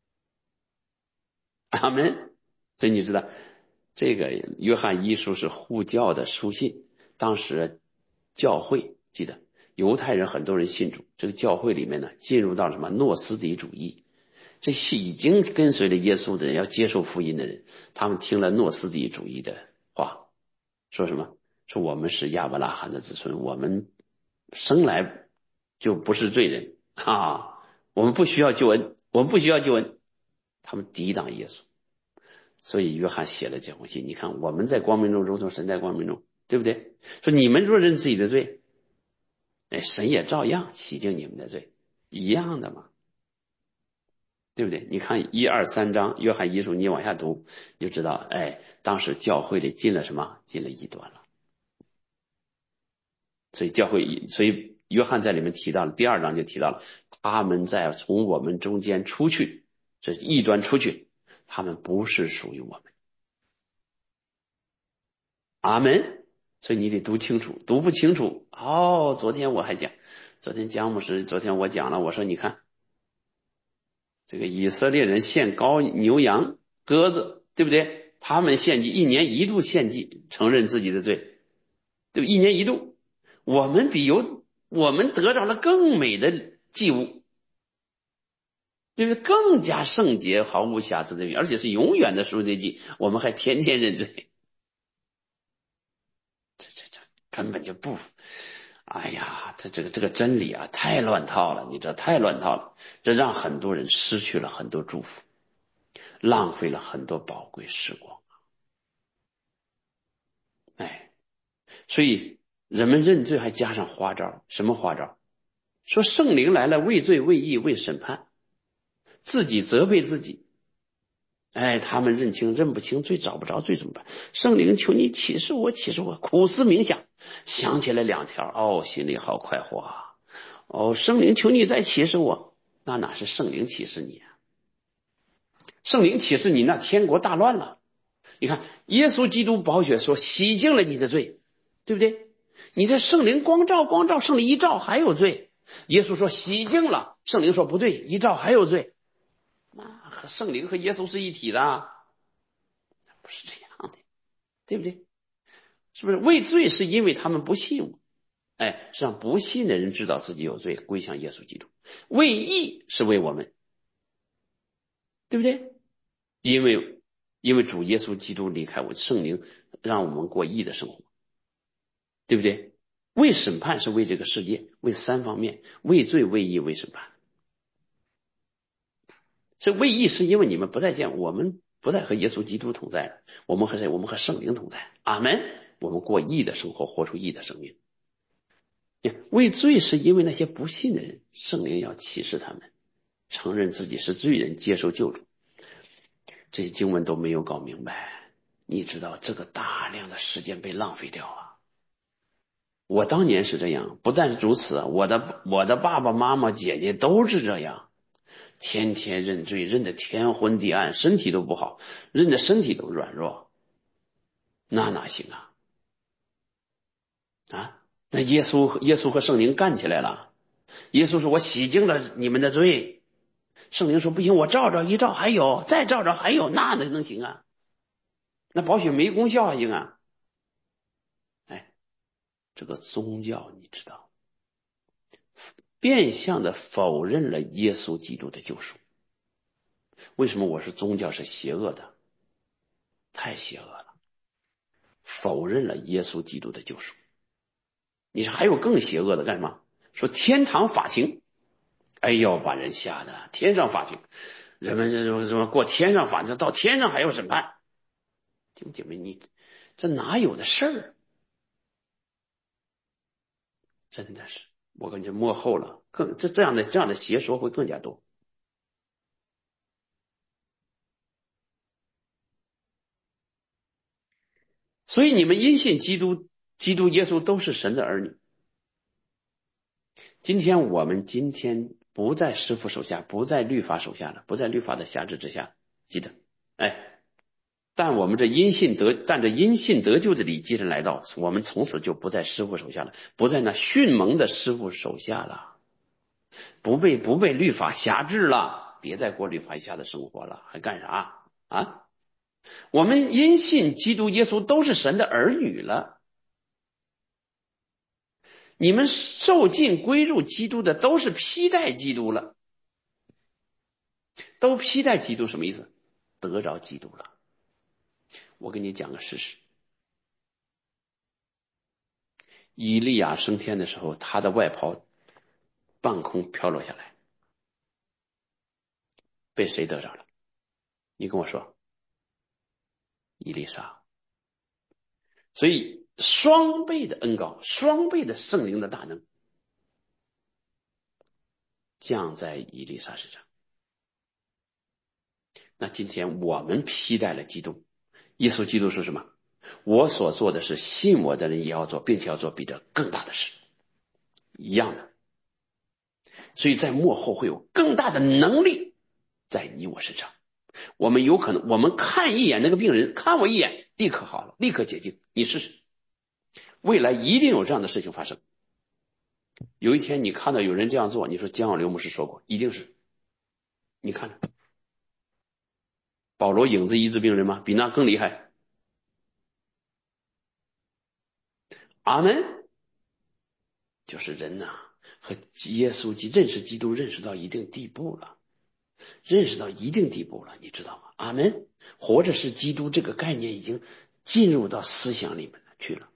阿门。所以你知道，这个约翰一书是护教的书信，当时教会记得犹太人很多人信主，这个教会里面呢进入到什么诺斯底主义，这些已经跟随了耶稣的人，要接受福音的人，他们听了诺斯底主义的话，说什么？说我们是亚伯拉罕的子孙，我们生来就不是罪人啊，我们不需要救恩，我们不需要救恩。他们抵挡耶稣。所以约翰写了这封信，你看我们在光明中如同神在光明中，对不对？说你们若认自己的罪，哎，神也照样洗净你们的罪，一样的嘛，对不对？你看一二三章约翰一书，你往下读，你就知道，哎，当时教会里进了什么？进了异端了。所以教会，所以约翰在里面提到了，第二章就提到了，他们在从我们中间出去，这异端出去，他们不是属于我们。阿门。所以你得读清楚，读不清楚哦。昨天我还讲，昨天姜牧师，昨天我讲了，我说你看，这个以色列人献羔牛羊鸽子，对不对？他们献祭一年一度献祭，承认自己的罪，对，一年一度。我们比有我们得着了更美的祭物，对不对？更加圣洁，毫无瑕疵的，而且是永远的赎罪祭，我们还天天认罪。这这这根本就不，哎呀，这这个这个真理啊，太乱套了，你知道，太乱套了，这让很多人失去了很多祝福，浪费了很多宝贵时光。哎，所以人们认罪还加上花招，什么花招？说圣灵来了，为罪、为义、为审判，自己责备自己。哎，他们认清认不清罪，找不着罪怎么办？圣灵求你启示我，启示我，苦思冥想，想起来两条，哦，心里好快活啊！哦，圣灵求你再启示我，那哪是圣灵启示你啊？圣灵启示你，那天国大乱了。你看，耶稣基督宝血说洗净了你的罪，对不对？你这圣灵光照光照，圣灵一照还有罪， 耶稣说洗净了，圣灵说不对，一照还有罪。那和圣灵和耶稣是一体的，不是这样的，对不对？是不是？畏罪是因为他们不信我。哎，实际上不信的人知道自己有罪，归向耶稣基督。为义是为我们，对不对？因为因为主耶稣基督离开我，圣灵让我们过义的生活，对不对？为审判是为这个世界，为三方面，为罪、为义、为审判。所以为义是因为你们不再见我们，不再和耶稣基督同在了，我们和谁？我们和圣灵同在。阿门。我们过义的生活，活出义的生命。为罪是因为那些不信的人，圣灵要启示他们，承认自己是罪人，接受救主。这些经文都没有搞明白，你知道这个大量的时间被浪费掉啊！我当年是这样，不但如此，我的我的爸爸妈妈姐姐都是这样，天天认罪，认得天昏地暗，身体都不好，认得身体都软弱，那哪行啊？啊，那耶稣耶稣和圣灵干起来了。耶稣说我洗净了你们的罪，圣灵说不行，我照照一照还有，再照照还有，那能能行啊？那保险没功效还行啊？哎，这个宗教你知道，变相的否认了耶稣基督的救赎。为什么我说宗教是邪恶的？太邪恶了，否认了耶稣基督的救赎。你说还有更邪恶的干什么？说天堂法庭，哎呦，把人吓得天上法庭，人们这什么过天上法庭，到天上还要审判。弟兄姐妹，你这哪有的事儿？真的是，我感觉幕后了，更这这样的这样的邪说会更加多。所以你们因信基督，基督耶稣都是神的儿女。今天我们今天不在师父手下，不在律法手下了，不在律法的辖制之下，记得，哎，但我们这因信得，但这因信得救的礼既然来到，我们从此就不在师父手下了，不在那训蒙的师父手下了，不被不被律法辖制了，别再过律法以下的生活了，还干啥啊？我们因信基督耶稣都是神的儿女了。你们受尽归入基督的都是披戴基督了，都披戴基督什么意思？得着基督了。我给你讲个事实，以利亚升天的时候，他的外袍半空飘落下来，被谁得着了？你跟我说，以利沙。所以双倍的恩膏，双倍的圣灵的大能降在以利沙身上。那今天我们披戴了基督，耶稣基督是什么？我所做的事，信我的人也要做，并且要做比这更大的事，一样的。所以在幕后会有更大的能力在你我身上。我们有可能，我们看一眼那个病人，看我一眼，立刻好了，立刻洁净。你试试，未来一定有这样的事情发生。有一天你看到有人这样做，你说姜晓流牧师说过，一定是。你看着，保罗影子医治病人吗？比那更厉害。阿门。就是人呐、啊，和耶稣基认识基督认识到一定地步了，认识到一定地步了，你知道吗？阿门。活着是基督这个概念已经进入到思想里面去了，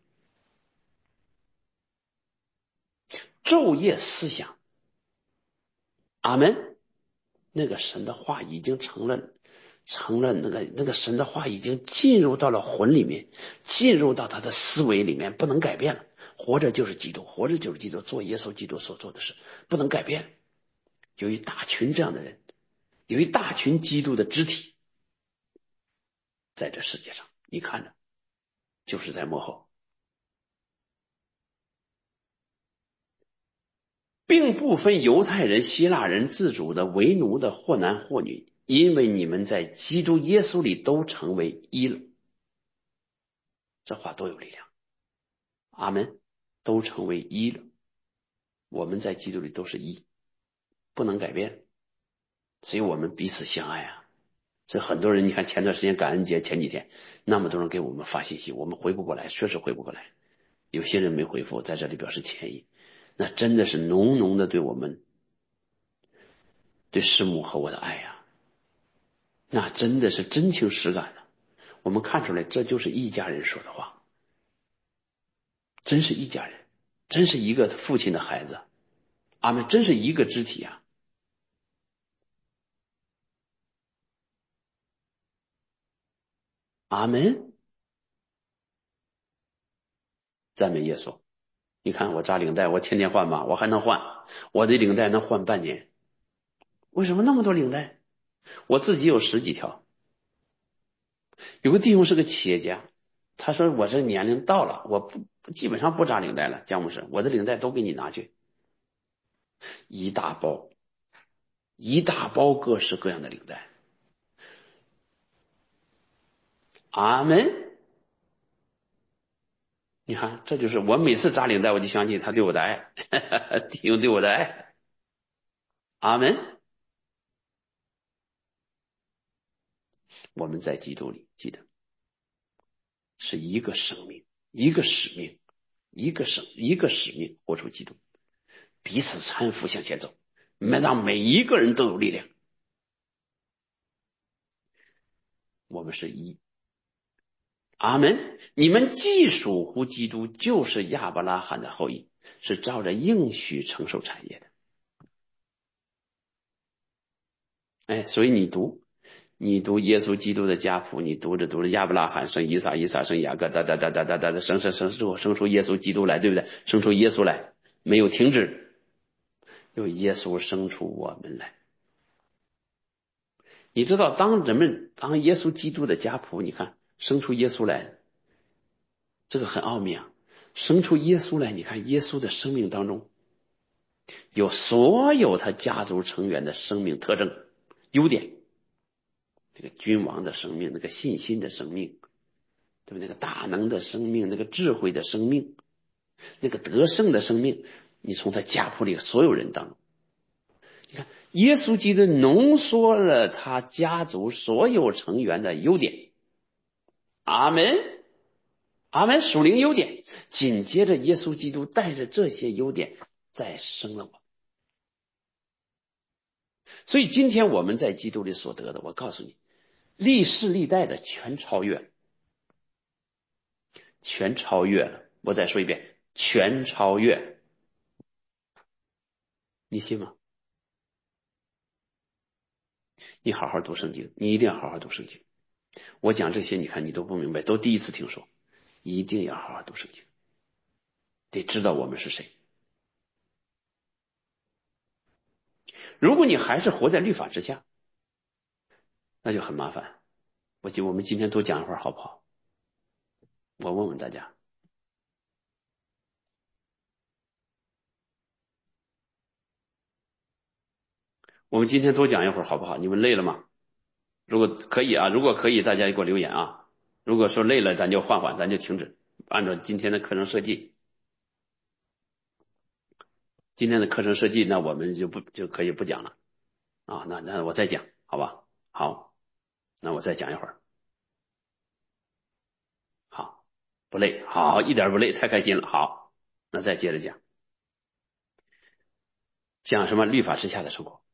昼夜思想。阿门。那个神的话已经成了成了那个那个神的话已经进入到了魂里面，进入到他的思维里面，不能改变了。活着就是基督，活着就是基督，做耶稣基督所做的事，不能改变。有一大群这样的人，有一大群基督的肢体在这世界上，你看着，就是在幕后，并不分犹太人、希腊人、自主的、为奴的，或男或女，因为你们在基督耶稣里都成为一了。这话多有力量！阿门。都成为一了。 我们在基督里都是一，不能改变，所以我们彼此相爱啊。所以很多人，你看前段时间感恩节前几天，那么多人给我们发信息，我们回不过来，确实回不过来。有些人没回复，在这里表示歉意，那真的是浓浓的对我们、对师母和我的爱呀、啊，那真的是真情实感的。我们看出来，这就是一家人说的话，真是一家人，真是一个父亲的孩子，阿们，真是一个肢体啊，阿门，赞美耶稣。你看我扎领带，我天天换吗？我还能换，我的领带能换半年。为什么那么多领带？我自己有十几条。有个弟兄是个企业家，他说我这年龄到了，我不基本上不扎领带了，姜牧师，我的领带都给你拿去，一大包，一大包各式各样的领带。阿门。你看，这就是我每次扎领带，我就相信他对我的爱，弟兄对我的爱。阿门。我们在基督里，记得是一个生命，一个使命，一个生一个使命，活出基督，彼此搀扶向前走，让每一个人都有力量。我们是一。阿门。你们既属乎基督，就是亚伯拉罕的后裔，是照着应许承受产业的。哎，所以你读，你读耶稣基督的家谱，你读着读着亚伯拉罕生以撒，以撒生雅各，哒哒哒哒哒哒，生生生生生出耶稣基督来，对不对？生出耶稣来，没有停止，有耶稣生出我们来。你知道，当人们当耶稣基督的家谱，你看生出耶稣来，这个很奥秘啊。生出耶稣来，你看耶稣的生命当中有所有他家族成员的生命特征、优点。这个君王的生命，那个信心的生命，对不对？那个大能的生命，那个智慧的生命，那个得胜的生命，你从他家谱里所有人当中，你看耶稣基督浓缩了他家族所有成员的优点。阿门，阿门，属灵优点。紧接着耶稣基督带着这些优点再生了我。所以今天我们在基督里所得的，我告诉你，历世历代的全超越，全超越了。我再说一遍，全超越。你信吗？你好好读圣经，你一定要好好读圣经。我讲这些，你看你都不明白，都第一次听说，一定要好好读圣经，得知道我们是谁。如果你还是活在律法之下，那就很麻烦。我就我们今天多讲一会儿好不好？我问问大家，我们今天多讲一会儿好不好？你们累了吗？如果可以啊，如果可以，大家给我留言啊。如果说累了，咱就缓缓，咱就停止，按照今天的课程设计。今天的课程设计，那我们就不就可以不讲了啊。那那我再讲，好吧？好，那我再讲一会儿。好，不累，好，一点不累，太开心了。好，那再接着讲，讲什么？律法之下的生活。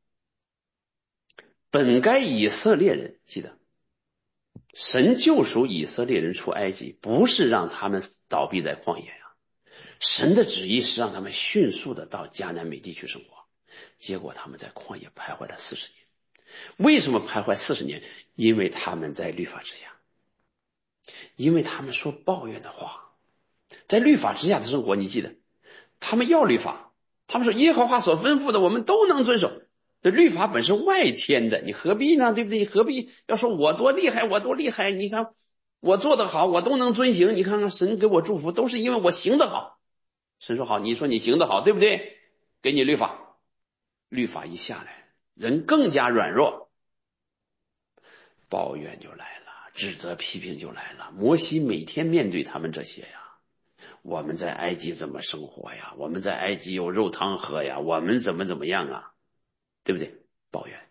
本该以色列人记得，神救赎以色列人出埃及，不是让他们倒闭在旷野呀、啊。神的旨意是让他们迅速的到迦南美地去生活，结果他们在旷野徘徊了四十年。为什么徘徊四十年？因为他们在律法之下，因为他们说抱怨的话，在律法之下的生活，你记得，他们要律法，他们说耶和华所吩咐的，我们都能遵守。这律法本是外天的，你何必呢？对不对？何必要说我多厉害，我多厉害？你看我做得好，我都能遵行。你看看神给我祝福，都是因为我行得好。神说好，你说你行得好，对不对？给你律法，律法一下来，人更加软弱，抱怨就来了，指责批评就来了。摩西每天面对他们这些呀， 我们在埃及怎么生活呀？我们在埃及有肉汤喝呀？我们怎么怎么样啊？对不对？抱怨。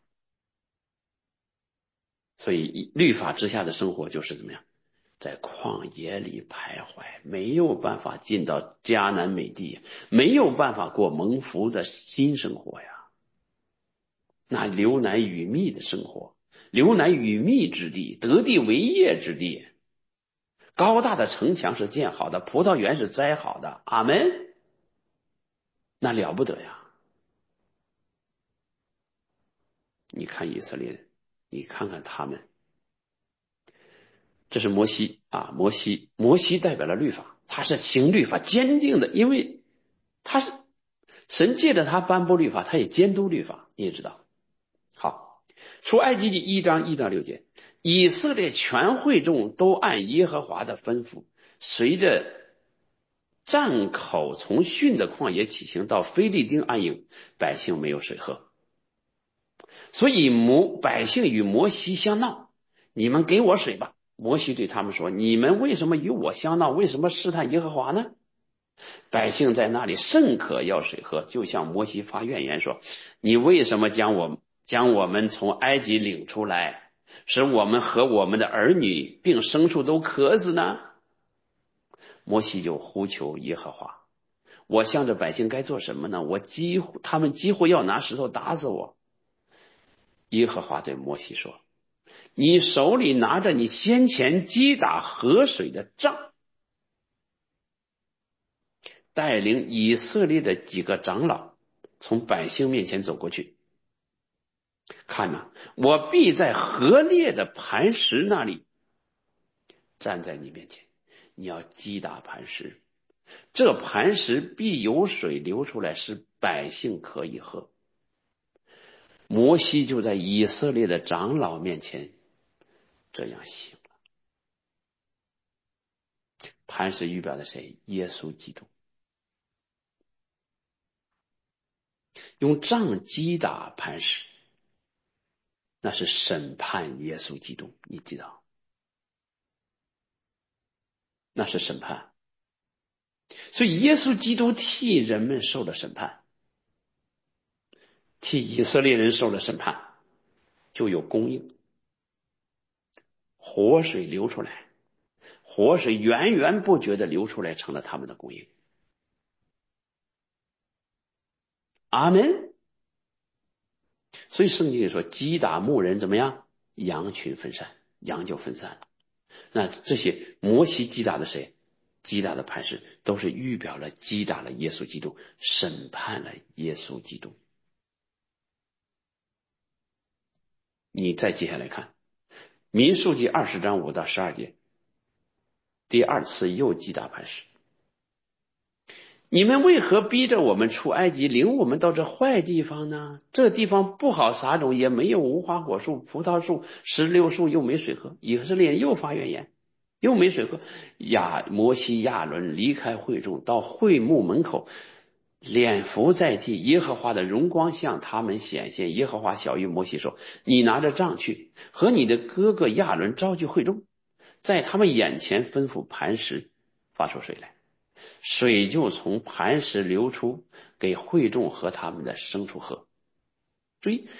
所以律法之下的生活就是怎么样？在旷野里徘徊，没有办法进到迦南美地，没有办法过蒙福的新生活呀。那流奶与蜜的生活，流奶与蜜之地，得地为业之地，高大的城墙是建好的，葡萄园是栽好的，阿门，那了不得呀。你看以色列人，你看看他们，这是摩西啊，摩西，摩西代表了律法，他是行律法坚定的，因为他是神借着他颁布律法，他也监督律法，你也知道。好，出埃及记一章一到六节，以色列全会众都按耶和华的吩咐，随着站口从逊的旷野起行到非利丁安营，百姓没有水喝，所以摩百姓与摩西相闹，你们给我水吧。摩西对他们说，你们为什么与我相闹？为什么试探耶和华呢？百姓在那里甚渴要水喝，就向摩西发怨言说，你为什么将我将我们从埃及领出来，使我们和我们的儿女并牲畜都渴死呢？摩西就呼求耶和华，我向着百姓该做什么呢？我几乎他们几乎要拿石头打死我。耶和华对摩西说，你手里拿着你先前击打河水的杖，带领以色列的几个长老从百姓面前走过去，看哪，我必在河裂的磐石那里站在你面前，你要击打磐石，这磐石必有水流出来，使百姓可以喝。摩西就在以色列的长老面前这样行了。磐石预表的谁？耶稣基督。用杖击打磐石，那是审判耶稣基督，你知道，那是审判。所以耶稣基督替人们受了审判，替以色列人受了审判，就有供应，活水流出来，活水源源不绝的流出来，成了他们的供应。阿门。所以圣经里说，击打牧人怎么样？羊群分散，羊就分散了。那这些摩西击打的谁？击打的磐石，都是预表了击打了耶稣基督，审判了耶稣基督。你再接下来看民数记二十章五到十二节，第二次又击打磐石，你们为何逼着我们出埃及，领我们到这坏地方呢？这地方不好撒种，也没有无花果树、葡萄树、石榴树，又没水喝。以色列人又发怨言，又没水喝。亚摩西亚伦离开会众，到会幕门口，脸伏在地，耶和华的荣光向他们显现。耶和华晓谕摩西说，你拿着杖去，和你的哥哥亚伦招聚会众，在他们眼前吩咐磐石发出水来，水就从磐石流出，给会众和他们的牲畜喝。注意，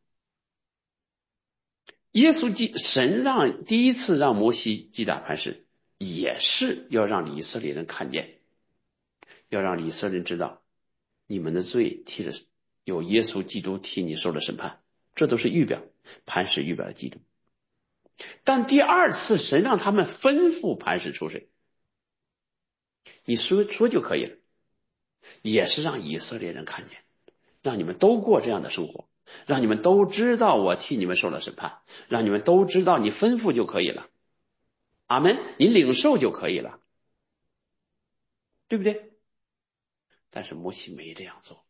耶稣基神让第一次让摩西击打磐石，也是要让以色列人看见，要让以色列人知道，你们的罪替着有耶稣基督替你受了审判，这都是预表，磐石预表的基督。但第二次神让他们吩咐磐石出水，你说说就可以了，也是让以色列人看见，让你们都过这样的生活，让你们都知道我替你们受了审判，让你们都知道你吩咐就可以了，阿们，你领受就可以了，对不对？但是摩西没这样做。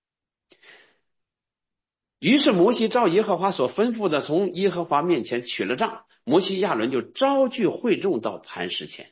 于是摩西照耶和华所吩咐的，从耶和华面前取了杖，摩西亚伦就招聚会众到磐石前。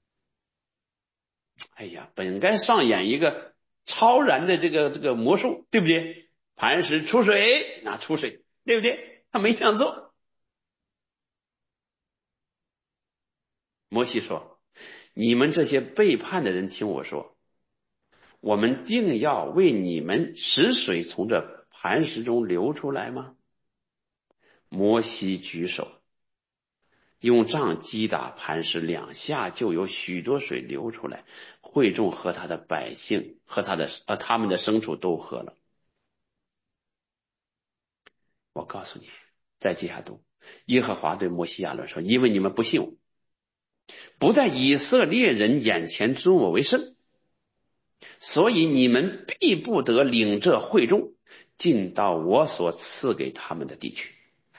哎呀，本该上演一个超然的这个这个魔术，对不对？磐石出水，那出水，对不对？他没这样做。摩西说， 你们这些背叛的人，听我说，我们定要为你们使水从这磐石中流出来吗？摩西举手，用杖击打磐石，两下就有许多水流出来，会众和他的百姓和他的呃他们的牲畜都喝了。我告诉你，再接下读，耶和华对摩西亚伦说：因为你们不信我，不在以色列人眼前尊我为圣，所以你们必不得领这会众进到我所赐给他们的地区。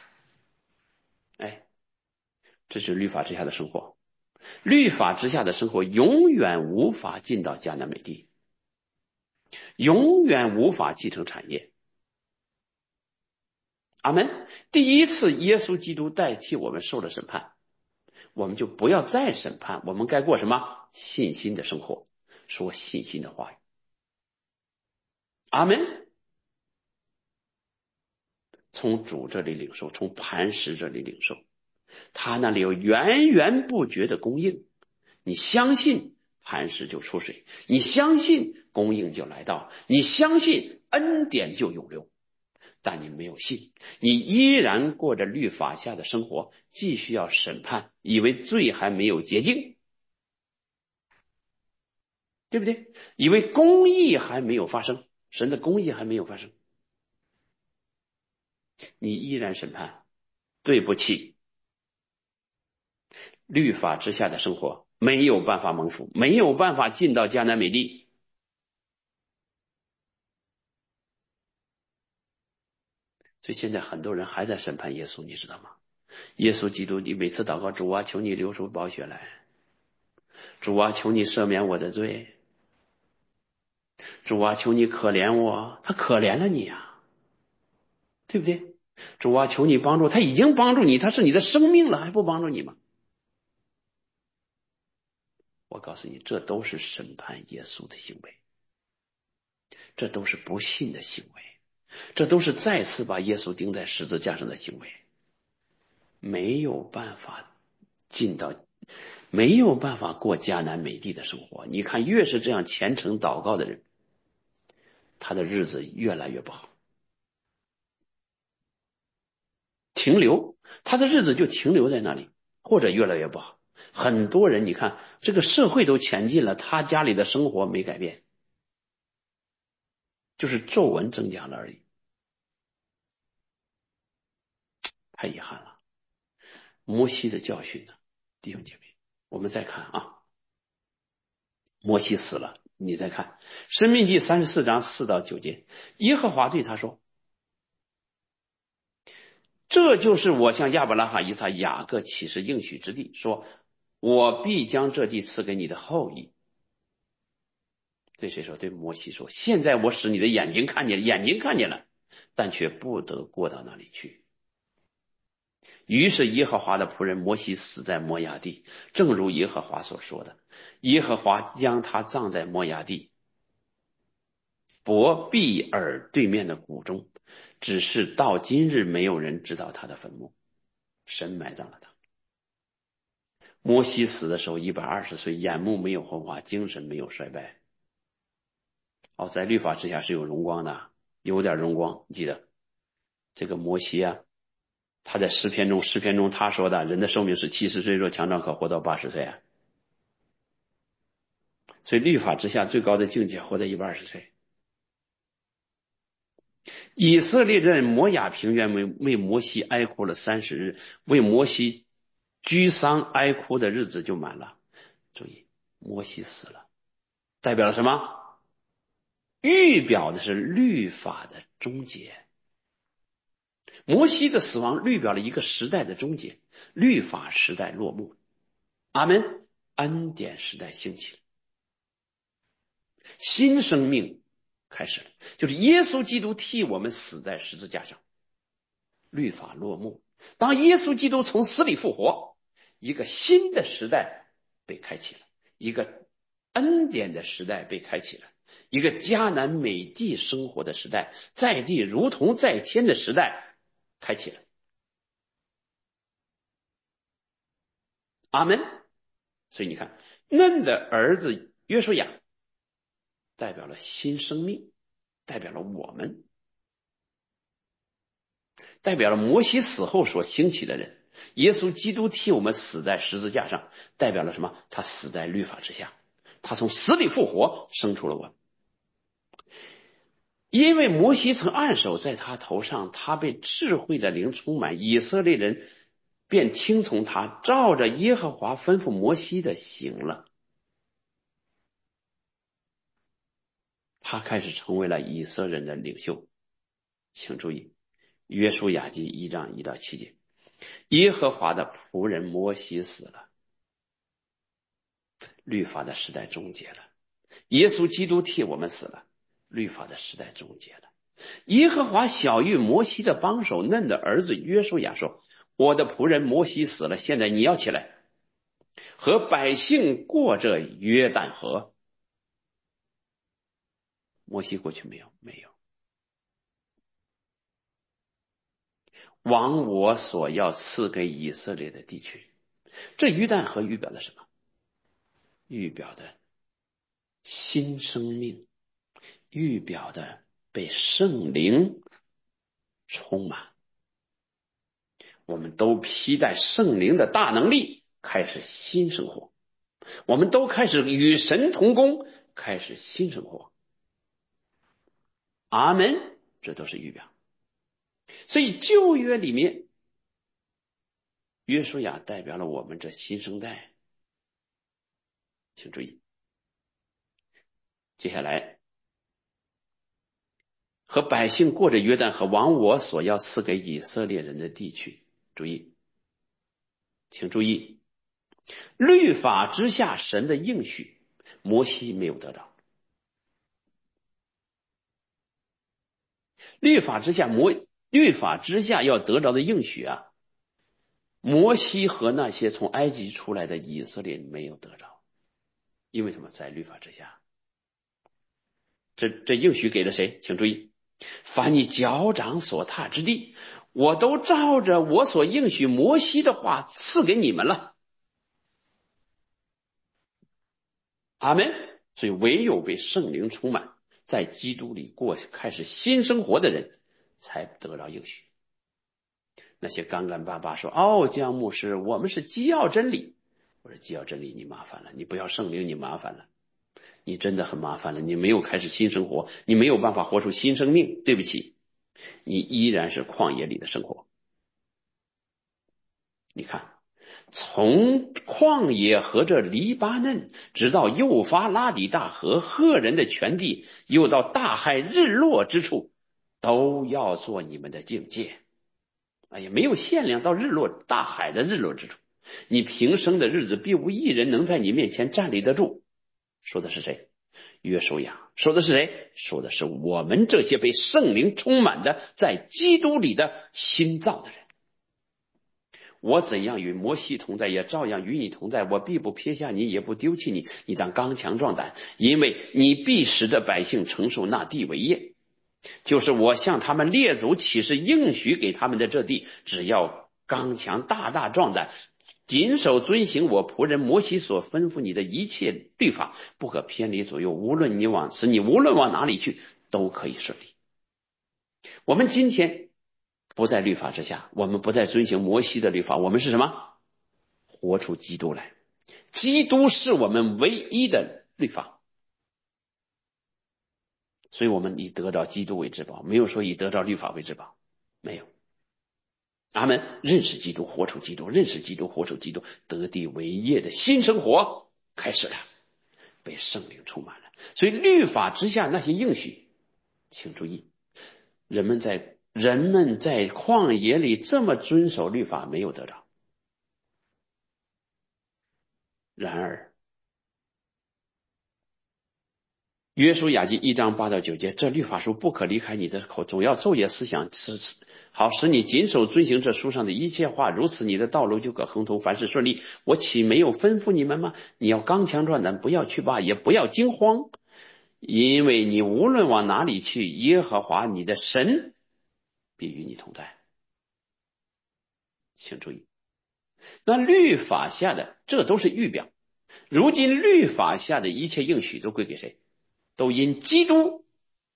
哎，这是律法之下的生活。律法之下的生活永远无法进到迦南美地，永远无法继承产业。阿门。第一次耶稣基督代替我们受了审判，我们就不要再审判，我们该过什么？信心的生活，说信心的话语。阿门。从主这里领受，从磐石这里领受，他那里有源源不绝的供应。你相信磐石就出水，你相信供应就来到，你相信恩典就永留。但你没有信，你依然过着律法下的生活，继续要审判，以为罪还没有洁净，对不对？以为公义还没有发生，神的公义还没有发生，你依然审判。对不起，律法之下的生活没有办法蒙福，没有办法进到迦南美地。所以现在很多人还在审判耶稣，你知道吗？耶稣基督，你每次祷告，主啊，求你流出宝血来，主啊，求你赦免我的罪，主啊，求你可怜我，他可怜了你呀，对不对？主啊，求你帮助，他已经帮助你，他是你的生命了，还不帮助你吗？我告诉你，这都是审判耶稣的行为，这都是不信的行为，这都是再次把耶稣钉在十字架上的行为，没有办法进到，没有办法过迦南美地的生活。你看，越是这样虔诚祷告的人，他的日子越来越不好，停留，他的日子就停留在那里，或者越来越不好。很多人，你看，这个社会都前进了，他家里的生活没改变，就是皱纹增加了而已，太遗憾了。摩西的教训呢，弟兄姐妹，我们再看啊，摩西死了，你再看申命记三十四章四到九节，耶和华对他说：这就是我向亚伯拉罕、以撒、雅各起誓应许之地，说我必将这地赐给你的后裔。对谁说？对摩西说，现在我使你的眼睛看见了，眼睛看见了，但却不得过到那里去。于是耶和华的仆人摩西死在摩押地，正如耶和华所说的，耶和华将他葬在摩押地伯毕尔对面的谷中，只是到今日没有人知道他的坟墓，神埋葬了他。摩西死的时候一百二十岁，眼目没有昏花，精神没有衰败。哦，在律法之下是有荣光的，有点荣光。记得这个摩西啊，他在诗篇中，诗篇中他说的，人的寿命是七十岁，若强壮可活到八十岁啊。所以律法之下最高的境界，活在一百二十岁。以色列在摩亚平原为为摩西哀哭了三十日，为摩西居丧哀哭的日子就满了。注意，摩西死了，代表了什么？预表的是律法的终结。摩西的死亡预表了一个时代的终结，律法时代落幕。阿们，恩典时代兴起了，新生命开始了，就是耶稣基督替我们死在十字架上，律法落幕。当耶稣基督从死里复活，一个新的时代被开启了，一个恩典的时代被开启了，一个迦南美地生活的时代，在地如同在天的时代开启了。阿们。所以你看， 嫩的儿子约书亚代表了新生命，代表了我们，代表了摩西死后所兴起的人。耶稣基督替我们死在十字架上，代表了什么？他死在律法之下，他从死里复活，生出了我们。因为摩西曾按手在他头上，他被智慧的灵充满，以色列人便听从他，照着耶和华吩咐摩西的行了。他开始成为了以色列人的领袖。请注意，约书亚记一章一到七节，耶和华的仆人摩西死了，律法的时代终结了。耶稣基督替我们死了，律法的时代终结了。耶和华晓谕摩西的帮手嫩的儿子约书亚说，我的仆人摩西死了，现在你要起来，和百姓过这约旦河。摩西过去没有？没有。往我所要赐给以色列的地区。这约旦河预表的什么？预表的新生命，预表的被圣灵充满。我们都披戴圣灵的大能力，开始新生活。我们都开始与神同工，开始新生活。阿门。这都是预表。所以旧约里面，约书亚代表了我们这新生代。请注意，接下来和百姓过着约旦河，往我所要赐给以色列人的地区。注意，请注意，律法之下神的应许，摩西没有得到。律法之下摩律法之下要得着的应许啊，摩西和那些从埃及出来的以色列没有得着。因为什么？在律法之下。这这应许给了谁？请注意，凡你脚掌所踏之地，我都照着我所应许摩西的话赐给你们了。阿们。所以唯有被圣灵充满，在基督里过开始新生活的人，才得着应许。那些干干巴巴说，哦，江牧师，我们是基要真理。我说基要真理你麻烦了，你不要圣灵你麻烦了，你真的很麻烦了，你没有开始新生活，你没有办法活出新生命，对不起，你依然是旷野里的生活。你看，从旷野和这黎巴嫩，直到幼发拉底大河，赫人的全地，又到大海日落之处，都要做你们的境界。哎呀，没有限量，到日落，大海的日落之处，你平生的日子必无一人能在你面前站立得住。说的是谁？约书亚。说的是谁？说的是我们这些被圣灵充满的，在基督里的新造的人。我怎样与摩西同在，也照样与你同在。我必不撇下你，也不丢弃你。你当刚强壮胆，因为你必使的百姓承受那地为业，就是我向他们列祖起誓应许给他们的这地。只要刚强大大壮胆，谨守遵行我仆人摩西所吩咐你的一切律法，不可偏离左右。无论你往使你无论往哪里去，都可以顺利。我们今天不在律法之下，我们不再遵行摩西的律法，我们是什么？活出基督来。基督是我们唯一的律法，所以我们以得到基督为至宝，没有说以得到律法为至宝，没有。阿们。认识基督，活出基督，认识基督，活出基督，得地为业的新生活开始了，被圣灵充满了。所以律法之下那些应许，请注意，人们在人们在旷野里这么遵守律法，没有得着。然而约书亚记一章八到九节，这律法书不可离开你的口，总要昼夜思想，使好使你谨守遵行这书上的一切话，如此你的道路就可亨通，凡事顺利。我岂没有吩咐你们吗？你要刚强壮胆，不要惧怕，也不要惊慌，因为你无论往哪里去，耶和华你的神必与你同在。请注意，那律法下的这都是预表， 如今律法下的一切应许都归给谁？都因基督，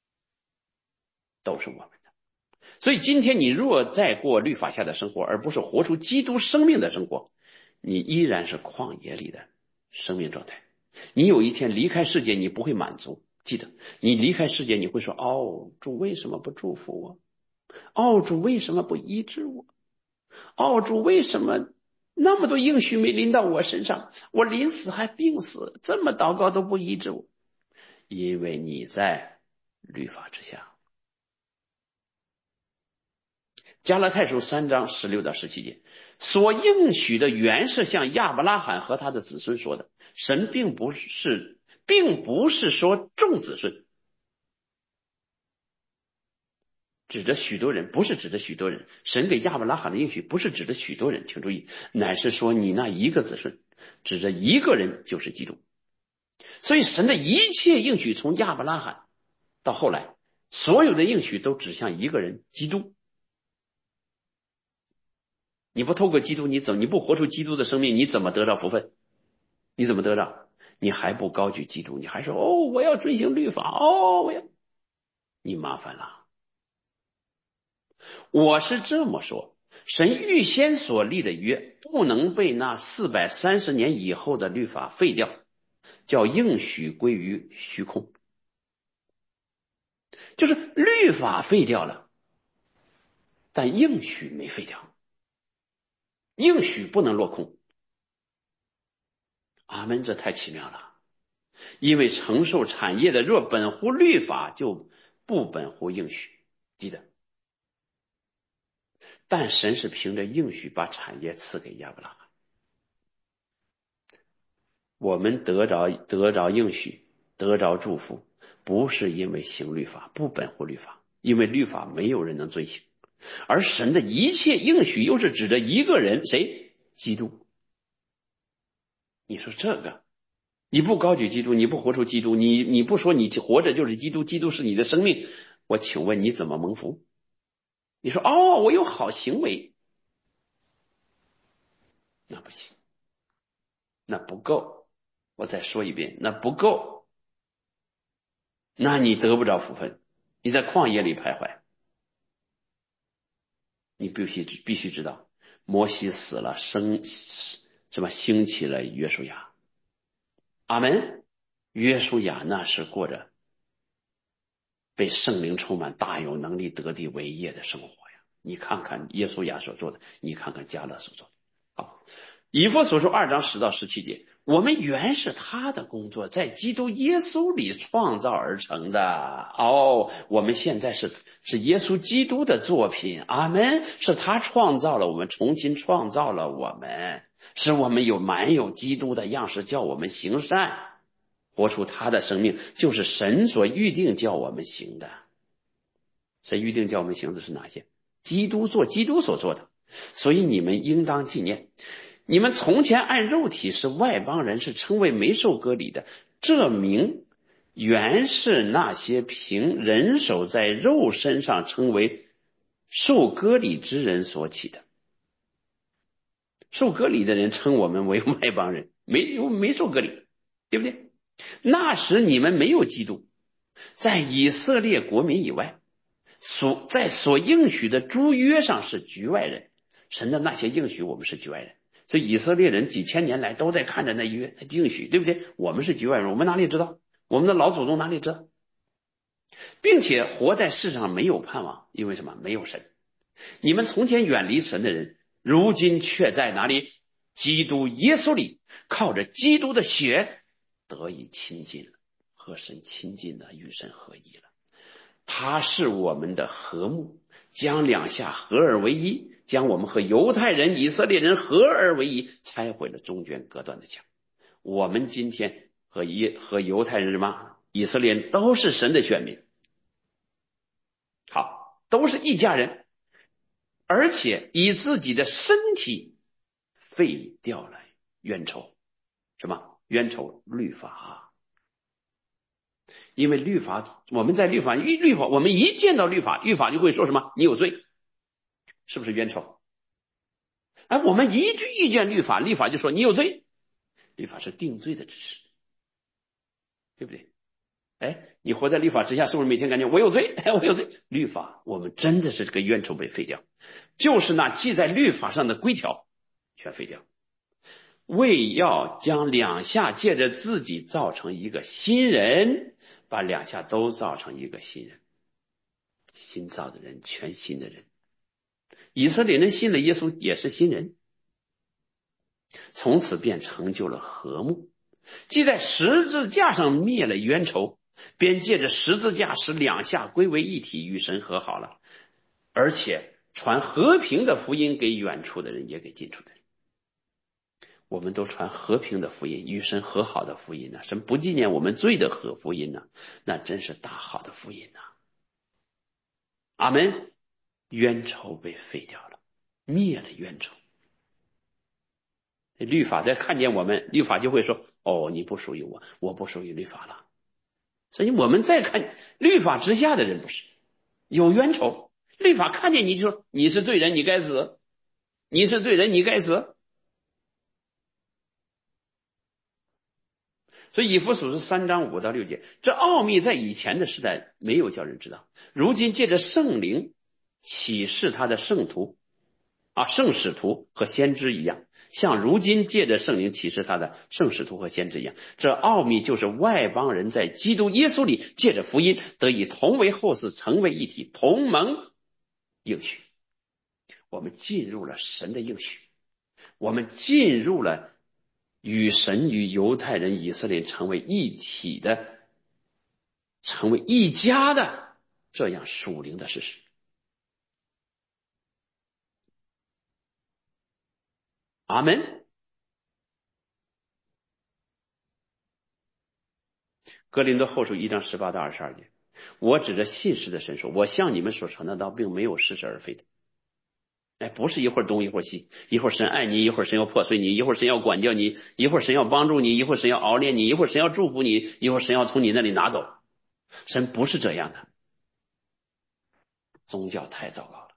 都是我们的。所以今天你若再过律法下的生活，而不是活出基督生命的生活，你依然是旷野里的生命状态。你有一天离开世界，你不会满足。记得，你离开世界，你会说：哦，主为什么不祝福我？哦，主为什么不医治我？哦，主为什么那么多应许没临到我身上？我临死还病死，这么祷告都不医治我。因为你在律法之下。加拉太书三章十六到十七节，所应许的原是向亚伯拉罕和他的子孙说的。神并不是，并不是说众子孙，指着许多人，不是指着许多人。神给亚伯拉罕的应许不是指着许多人，请注意，乃是说你那一个子孙，指着一个人，就是基督。所以神的一切应许从亚伯拉罕到后来，所有的应许都指向一个人，基督。你不透过基督，你怎么你不活出基督的生命，你怎么得到福分？你怎么得到？你还不高举基督，你还说哦，我要遵行律法，哦，我要，你麻烦了。我是这么说，神预先所立的约不能被那四百三十年以后的律法废掉，叫应许归于虚空。就是律法废掉了，但应许没废掉，应许不能落空。阿们，这太奇妙了。因为承受产业的若本乎律法，就不本乎应许。记得，但神是凭着应许把产业赐给亚伯拉罕。我们得着得着应许，得着祝福，不是因为行律法，不本乎律法，因为律法没有人能遵行。而神的一切应许又是指着一个人，谁？基督。你说这个，你不高举基督，你不活出基督，你你不说你活着就是基督，基督是你的生命，我请问你怎么蒙福？你说哦，我有好行为，那不行，那不够。我再说一遍，那不够，那你得不着福分，你在旷野里徘徊。你必须必须知道，摩西死了，生什么兴起了约书亚。阿门。约书亚那是过着被圣灵充满、大有能力得地为业的生活呀！你看看耶稣亚所做的，你看看迦勒所做的。好，以弗所书二章十到十七节，我们原是他的工作，在基督耶稣里创造而成的。哦，我们现在是是耶稣基督的作品。阿们，是他创造了我们，重新创造了我们，使我们有满有基督的样式，叫我们行善。活出他的生命，就是神所预定叫我们行的。神预定叫我们行的是哪些？基督做基督所做的。所以你们应当纪念，你们从前按肉体是外邦人，是称为没受割礼的，这名原是那些凭人手在肉身上称为受割礼之人所起的。受割礼的人称我们为外邦人，没没受割礼，对不对？那时你们没有基督，在以色列国民以外，所在所应许的诸约上是局外人。神的那些应许我们是局外人，所以以色列人几千年来都在看着那约那应许，对不对？我们是局外人，我们哪里知道？我们的老祖宗哪里知道？并且活在世上没有盼望，因为什么？没有神。你们从前远离神的人，如今却在哪里？基督耶稣里，靠着基督的血得以亲近了，和神亲近了，与神合一了。他是我们的和睦，将两下合而为一，将我们和犹太人、以色列人合而为一，拆毁了中间隔断的墙。我们今天和耶和犹太人什么？以色列人都是神的选民，好，都是一家人，而且以自己的身体废掉了冤仇。什么冤仇？律法。因为律法，我们在律法律律法，我们一见到律法，律法就会说什么？你有罪，是不是冤仇？哎，我们一遇见律法，律法就说你有罪， 律法是定罪的指示，对不对？哎，你活在律法之下，是不是每天感觉我有罪？哎，我有罪？律法，我们真的是这个冤仇被废掉，就是那记在律法上的规条全废掉，为要将两下借着自己造成一个新人，把两下都造成一个新人，新造的人，全新的人。以色列人信了耶稣也是新人，从此便成就了和睦，既在十字架上灭了冤仇，便借着十字架使两下归为一体，与神和好了，而且传和平的福音给远处的人，也给近处的人。我们都传和平的福音，与神和好的福音呢？神不纪念我们罪的和福音呢？那真是大好的福音呢！阿们。冤仇被废掉了，灭了冤仇。律法在看见我们，律法就会说：哦，你不属于我，我不属于律法了。所以我们再看律法之下的人，不是有冤仇，律法看见你就说你是罪人，你该死，你是罪人，你该死。所以以弗所书三章五到六节，这奥秘在以前的时代没有叫人知道，如今借着圣灵启示他的圣徒啊，圣使徒和先知一样，像如今借着圣灵启示他的圣使徒和先知一样，这奥秘就是外邦人在基督耶稣里借着福音得以同为后嗣，成为一体，同盟应许。我们进入了神的应许，我们进入了与神与犹太人以色列成为一体的，成为一家的这样属灵的事实。阿们。哥林多后书一章十八到二十二节，我指着信实的神说，我向你们所传的道并没有似是而非的。哎，不是一会儿东一会儿西，一会儿神爱你，一会儿神要破碎你，一会儿神要管教你，一会儿神要帮助你，一会儿神要熬炼你，一会儿神要祝福你，一会儿神要从你那里拿走。神不是这样的，宗教太糟糕了，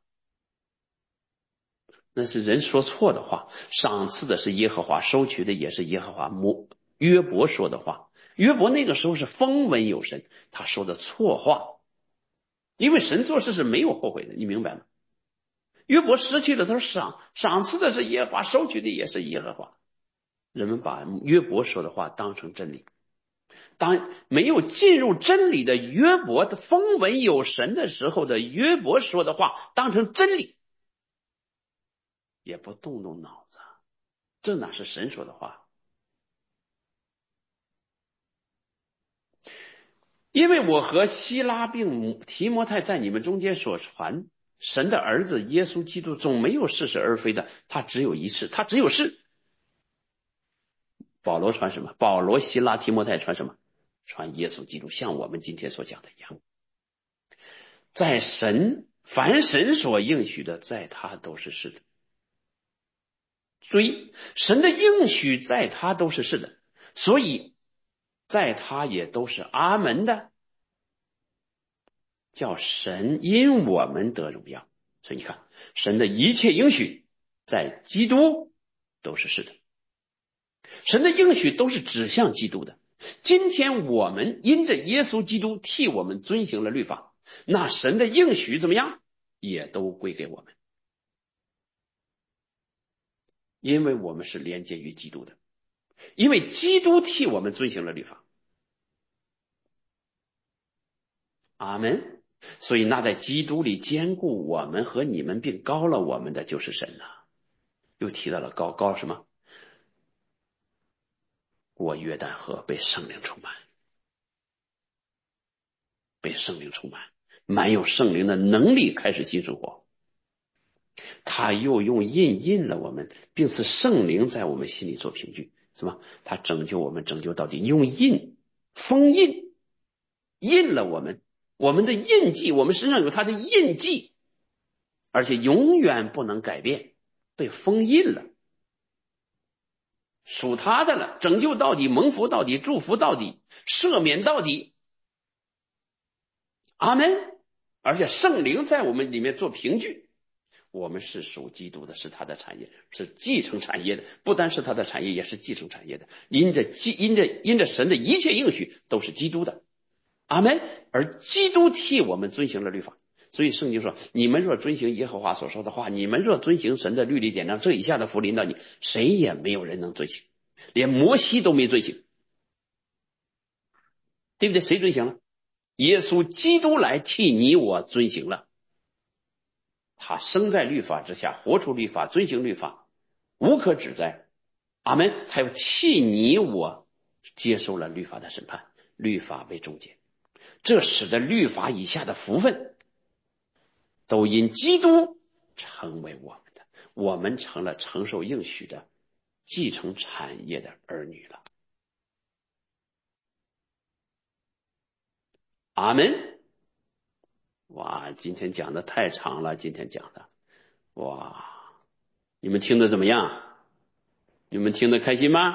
那是人说错的话，赏赐的是耶和华，收取的也是耶和华。约伯说的话，约伯那个时候是风闻有神，他说的错话，因为神做事是没有后悔的，你明白吗？约伯失去了，他说赏赏赐的是耶和华，收取的也是耶和华。人们把约伯说的话当成真理，当没有进入真理的约伯的风闻有神的时候的约伯说的话当成真理，也不动动脑子，这哪是神说的话？因为我和希拉并提摩太在你们中间所传神的儿子耶稣基督，总没有似是而非的，他只有一次，他只有是。保罗传什么？保罗、希拉、提摩太传什么？传耶稣基督，像我们今天所讲的一样。在神，凡神所应许的，在他都是是的。所以神的应许在他都是是的，所以在他也都是阿门的，叫神因我们得荣耀。所以你看，神的一切应许在基督都是是的，神的应许都是指向基督的。今天我们因着耶稣基督替我们遵行了律法，那神的应许怎么样，也都归给我们，因为我们是连接于基督的，因为基督替我们遵行了律法。阿们。所以那在基督里兼顾我们和你们并高了我们的就是神了。又提到了高高什么？过约旦河被圣灵充满，被圣灵充满，满有圣灵的能力开始新生活。他又用印印了我们，并赐圣灵在我们心里做凭据。什么？他拯救我们，拯救到底，用印封印印了我们，我们的印记，我们身上有他的印记，而且永远不能改变，被封印了，属他的了，拯救到底，蒙福到底，祝福到底，赦免到底。阿们。而且圣灵在我们里面做凭据， 我们是属基督的，是他的产业，是继承产业的，不单是他的产业，也是继承产业的。因着基，因着因着神的一切应许都是基督的，阿门。而基督替我们遵行了律法，所以圣经说：你们若遵行耶和华所说的话，你们若遵行神的律例典章，这以下的福临到你，谁也没有人能遵行，连摩西都没遵行，对不对？谁遵行了？耶稣基督来替你我遵行了。他生在律法之下，活出律法，遵行律法，无可指摘。阿门。还有替你我接受了律法的审判，律法为终结，这使得律法以下的福分都因基督成为我们的，我们成了承受应许的继承产业的儿女了。阿门。哇，今天讲的太长了，今天讲的，哇，你们听的怎么样？你们听得开心吗？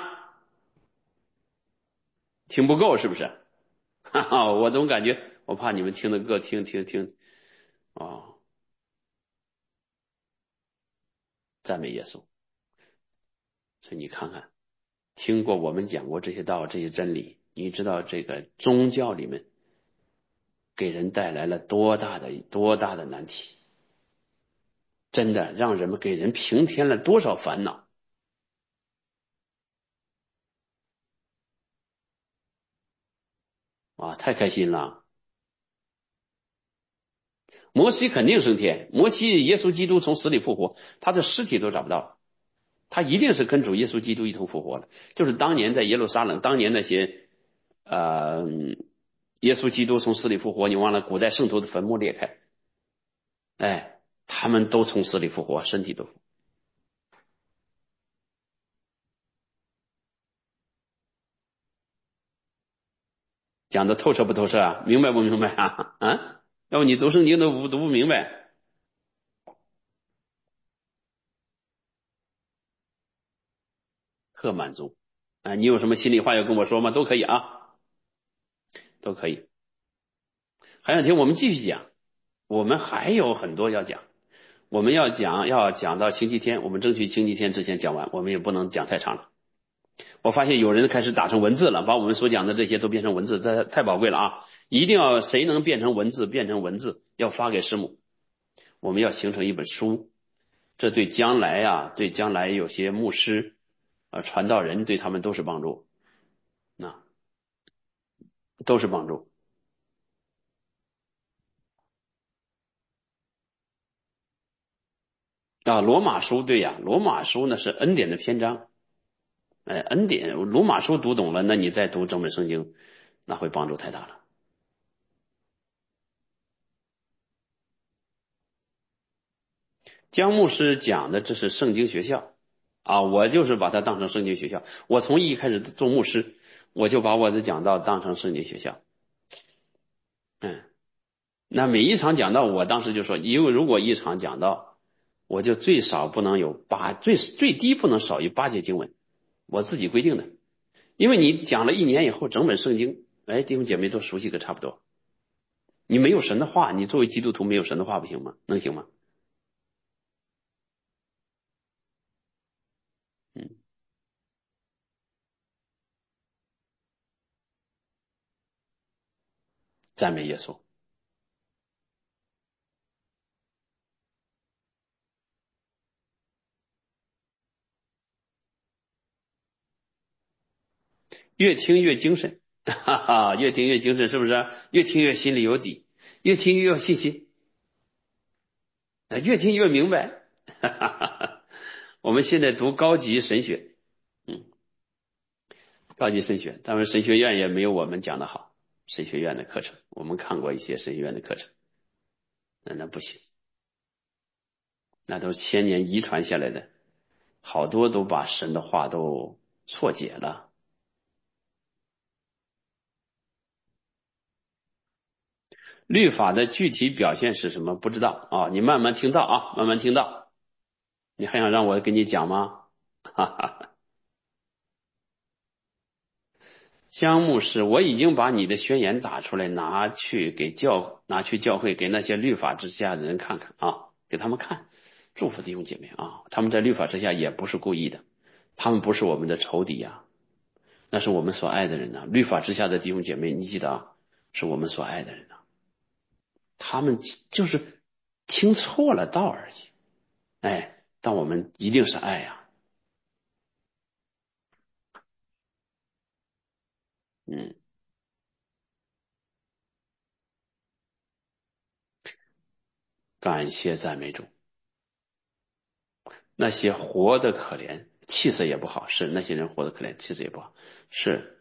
听不够是不是？哈哈，我总感觉我怕你们听得够，听听听，哦，赞美耶稣。所以你看看，听过我们讲过这些道，这些真理，你知道这个宗教里面给人带来了多大的多大的难题，真的让人们给人平添了多少烦恼啊！太开心了。摩西肯定升天，摩西耶稣基督从死里复活，他的尸体都找不到了，他一定是跟主耶稣基督一同复活了。就是当年在耶路撒冷，当年那些呃耶稣基督从死里复活，你忘了古代圣徒的坟墓裂开，哎，他们都从死里复活，身体都复活。讲的透彻不透彻啊？明白不明白啊？啊？要不你读圣经都不读不明白，特满足啊！你有什么心里话要跟我说吗？都可以啊，都可以。还想听我们继续讲，我们还有很多要讲，我们要讲要讲到星期天，我们争取星期天之前讲完，我们也不能讲太长了。我发现有人开始打成文字了，把我们所讲的这些都变成文字，这太宝贵了啊！一定要谁能变成文字，变成文字，要发给师母，我们要形成一本书，这对将来啊，对将来有些牧师啊、传道人对他们都是帮助，那、啊、都是帮助啊。罗马书对呀，罗马书呢是恩典的篇章，哎，恩典罗马书读懂了，那你再读整本圣经，那会帮助太大了。江牧师讲的这是圣经学校啊，我就是把它当成圣经学校。我从一开始做牧师，我就把我的讲道当成圣经学校。嗯，那每一场讲道，我当时就说，因为如果一场讲道，我就最少不能有八，最最低不能少于八节经文，我自己规定的。因为你讲了一年以后，整本圣经，哎，弟兄姐妹都熟悉个差不多。你没有神的话，你作为基督徒没有神的话不行吗？能行吗？嗯，赞美耶稣。越听越精神，哈哈，越听越精神，是不是？越听越心里有底，越听越有信心，越听越明白。哈哈哈，我们现在读高级神学，嗯，高级神学，他们神学院也没有我们讲的好，神学院的课程，我们看过一些神学院的课程，那那不行，那都千年遗传下来的，好多都把神的话都错解了。律法的具体表现是什么？不知道啊，你慢慢听到啊，慢慢听到。你还想让我给你讲吗？哈哈，江牧师，我已经把你的宣言打出来，拿去给教，拿去教会，给那些律法之下的人看看啊，给他们看， 祝福弟兄姐妹啊，他们在律法之下也不是故意的，他们不是我们的仇敌呀、啊，那是我们所爱的人呐、啊。律法之下的弟兄姐妹，你记得啊，是我们所爱的人呐、啊。他们就是听错了道而已，哎，但我们一定是爱呀、啊。嗯，感谢赞美主。那些活得可怜，气色也不好，是那些人活得可怜，气色也不好，是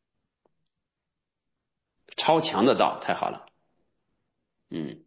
超强的道，太好了。嗯，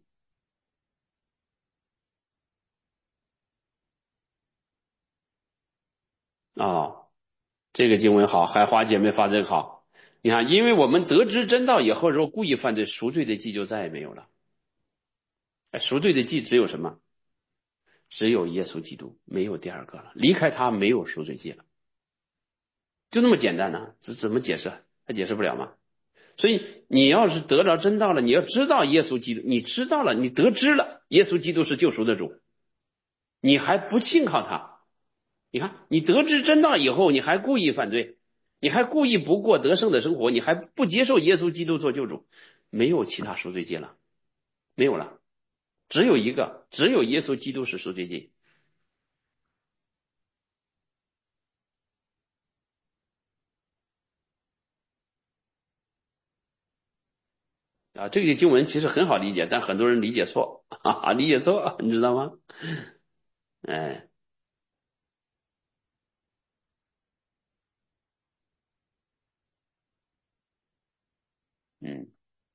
哦，这个经文好，海华姐妹发这个好。你看，因为我们得知真道以后，如果故意犯罪，赎罪的祭就再也没有了。哎，赎罪的祭只有什么？只有耶稣基督，没有第二个了。离开他，没有赎罪祭了，就那么简单呢？这怎么解释？他解释不了吗？所以你要是得着真道了，你要知道耶稣基督，你知道了，你得知了耶稣基督是救赎的主，你还不信靠他？你看，你得知真道以后，你还故意犯罪，你还故意不过得胜的生活，你还不接受耶稣基督做救主，没有其他赎罪祭了，没有了，只有一个，只有耶稣基督是赎罪祭。啊，这个经文其实很好理解，但很多人理解错，哈哈，理解错，你知道吗？哎，嗯，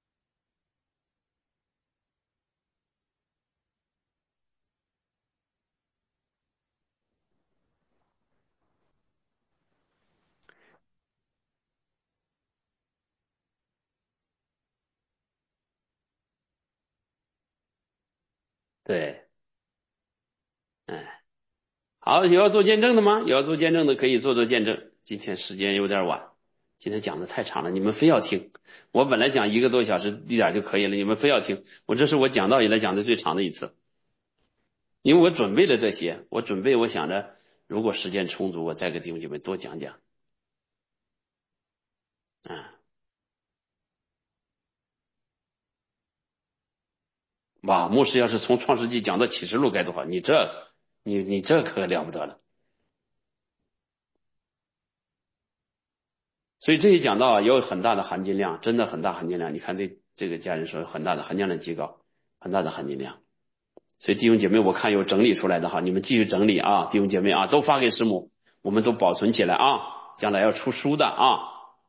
对，哎，好，有要做见证的吗？有要做见证的可以做做见证。今天时间有点晚，今天讲的太长了，你们非要听。我本来讲一个多小时一点就可以了，你们非要听。我这是我讲道以来讲的最长的一次，因为我准备了这些，我准备我想着，如果时间充足，我再给弟兄姐妹多讲讲。啊，哇，牧师要是从创世纪讲到启示录该多好，你这，你你这可了不得了。所以这一讲到也有很大的含金量，真的很大含金量。你看这这个家人说有很大的含金量极高，很大的含金量。所以弟兄姐妹，我看有整理出来的哈，你们继续整理啊，弟兄姐妹啊，都发给师母，我们都保存起来啊，将来要出书的啊。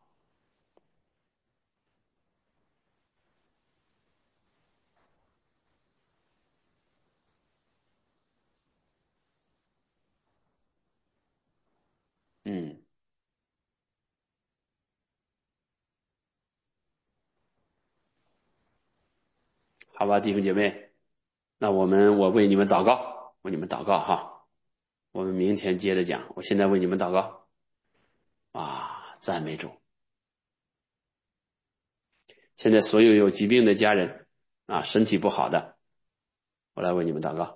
嗯，好吧，弟兄姐妹，那我们我为你们祷告，为你们祷告哈，我们明天接着讲。我现在为你们祷告啊，赞美主。现在所有有疾病的家人啊，身体不好的，我来为你们祷告。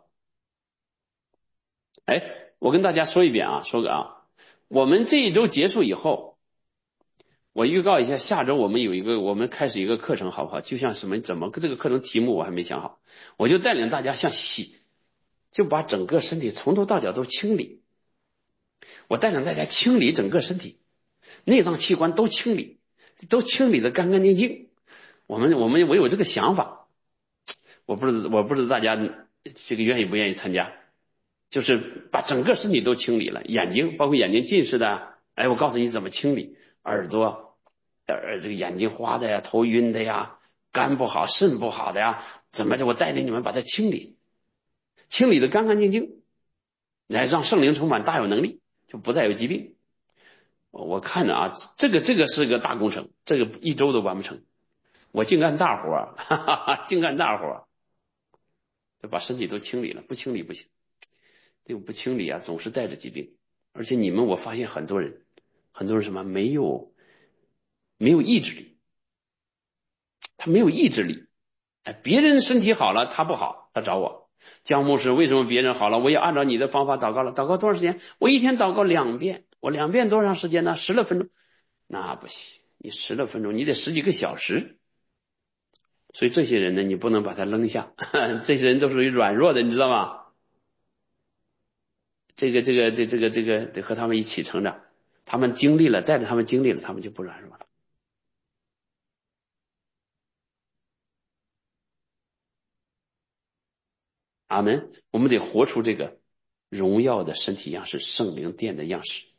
哎，我跟大家说一遍啊，说个啊，我们这一周结束以后，我预告一下，下周我们有一个，我们开始一个课程，好不好？就像什么，怎么这个课程题目我还没想好，我就带领大家像洗，就把整个身体从头到脚都清理。我带领大家清理整个身体，内脏器官都清理，都清理的干干净净。我们我们我有这个想法，我不知我不知道大家这个愿意不愿意参加。就是把整个身体都清理了，眼睛包括眼睛近视的，哎，我告诉你怎么清理，耳朵，呃，这个眼睛花的呀，头晕的呀，肝不好，肾不好的呀，怎么着？我带领你们把它清理，清理的干干净净，来让圣灵充满，大有能力，就不再有疾病。我我看着啊，这个这个是个大工程，这个一周都完不成，我净干大活，哈哈哈，净干大活，就把身体都清理了，不清理不行。这个不清理啊，总是带着疾病。而且你们，我发现很多人，很多人什么没有没有意志力，他没有意志力。哎，别人身体好了，他不好，他找我； 江牧师，为什么别人好了，我也按照你的方法祷告了？祷告多长时间？我一天祷告两遍，我两遍多长时间呢？十来分钟。那不行，你十来分钟，你得十几个小时。所以这些人呢，你不能把他扔下，这些人都属于软弱的，你知道吗？这个这个这这个这个得和他们一起成长，他们经历了，带着他们经历了，他们就不软弱了。阿门。我们得活出这个荣耀的身体样式，圣灵殿的样式。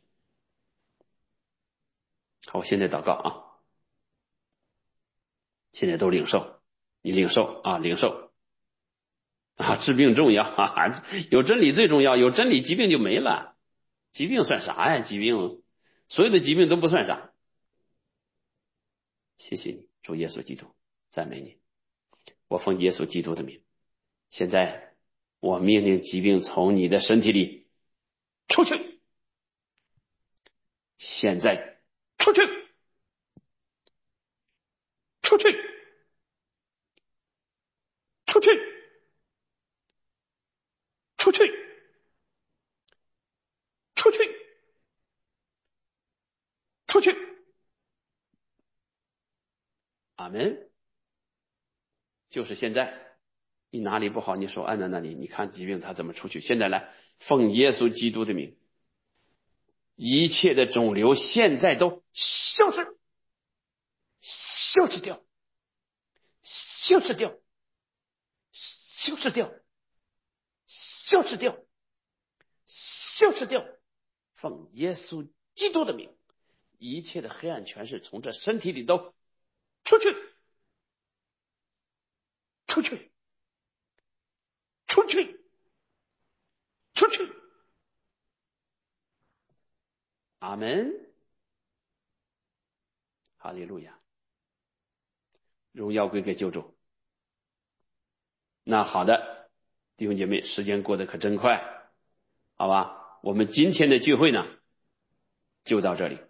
好，我现在祷告啊，现在都领受，你领受啊，领受啊，治病重要啊，有真理最重要，有真理疾病就没了，疾病算啥呀？疾病，所有的疾病都不算啥。谢谢你，主耶稣基督，赞美你。我奉耶稣基督的名，现在我命令疾病从你的身体里出去，现在出去，出去，出去，出去，出去，出去。阿门。就是现在，你哪里不好，你手按在那里，你看疾病它怎么出去。现在来，奉耶稣基督的名，一切的肿瘤现在都消失，消失掉，消失掉，消失掉，消失掉，消失掉。奉耶稣基督的名，一切的黑暗权势从这身体里都出去，出去，出去，出去。阿门。哈利路亚，荣耀归给救主。那好的，弟兄姐妹，时间过得可真快，好吧？我们今天的聚会呢，就到这里。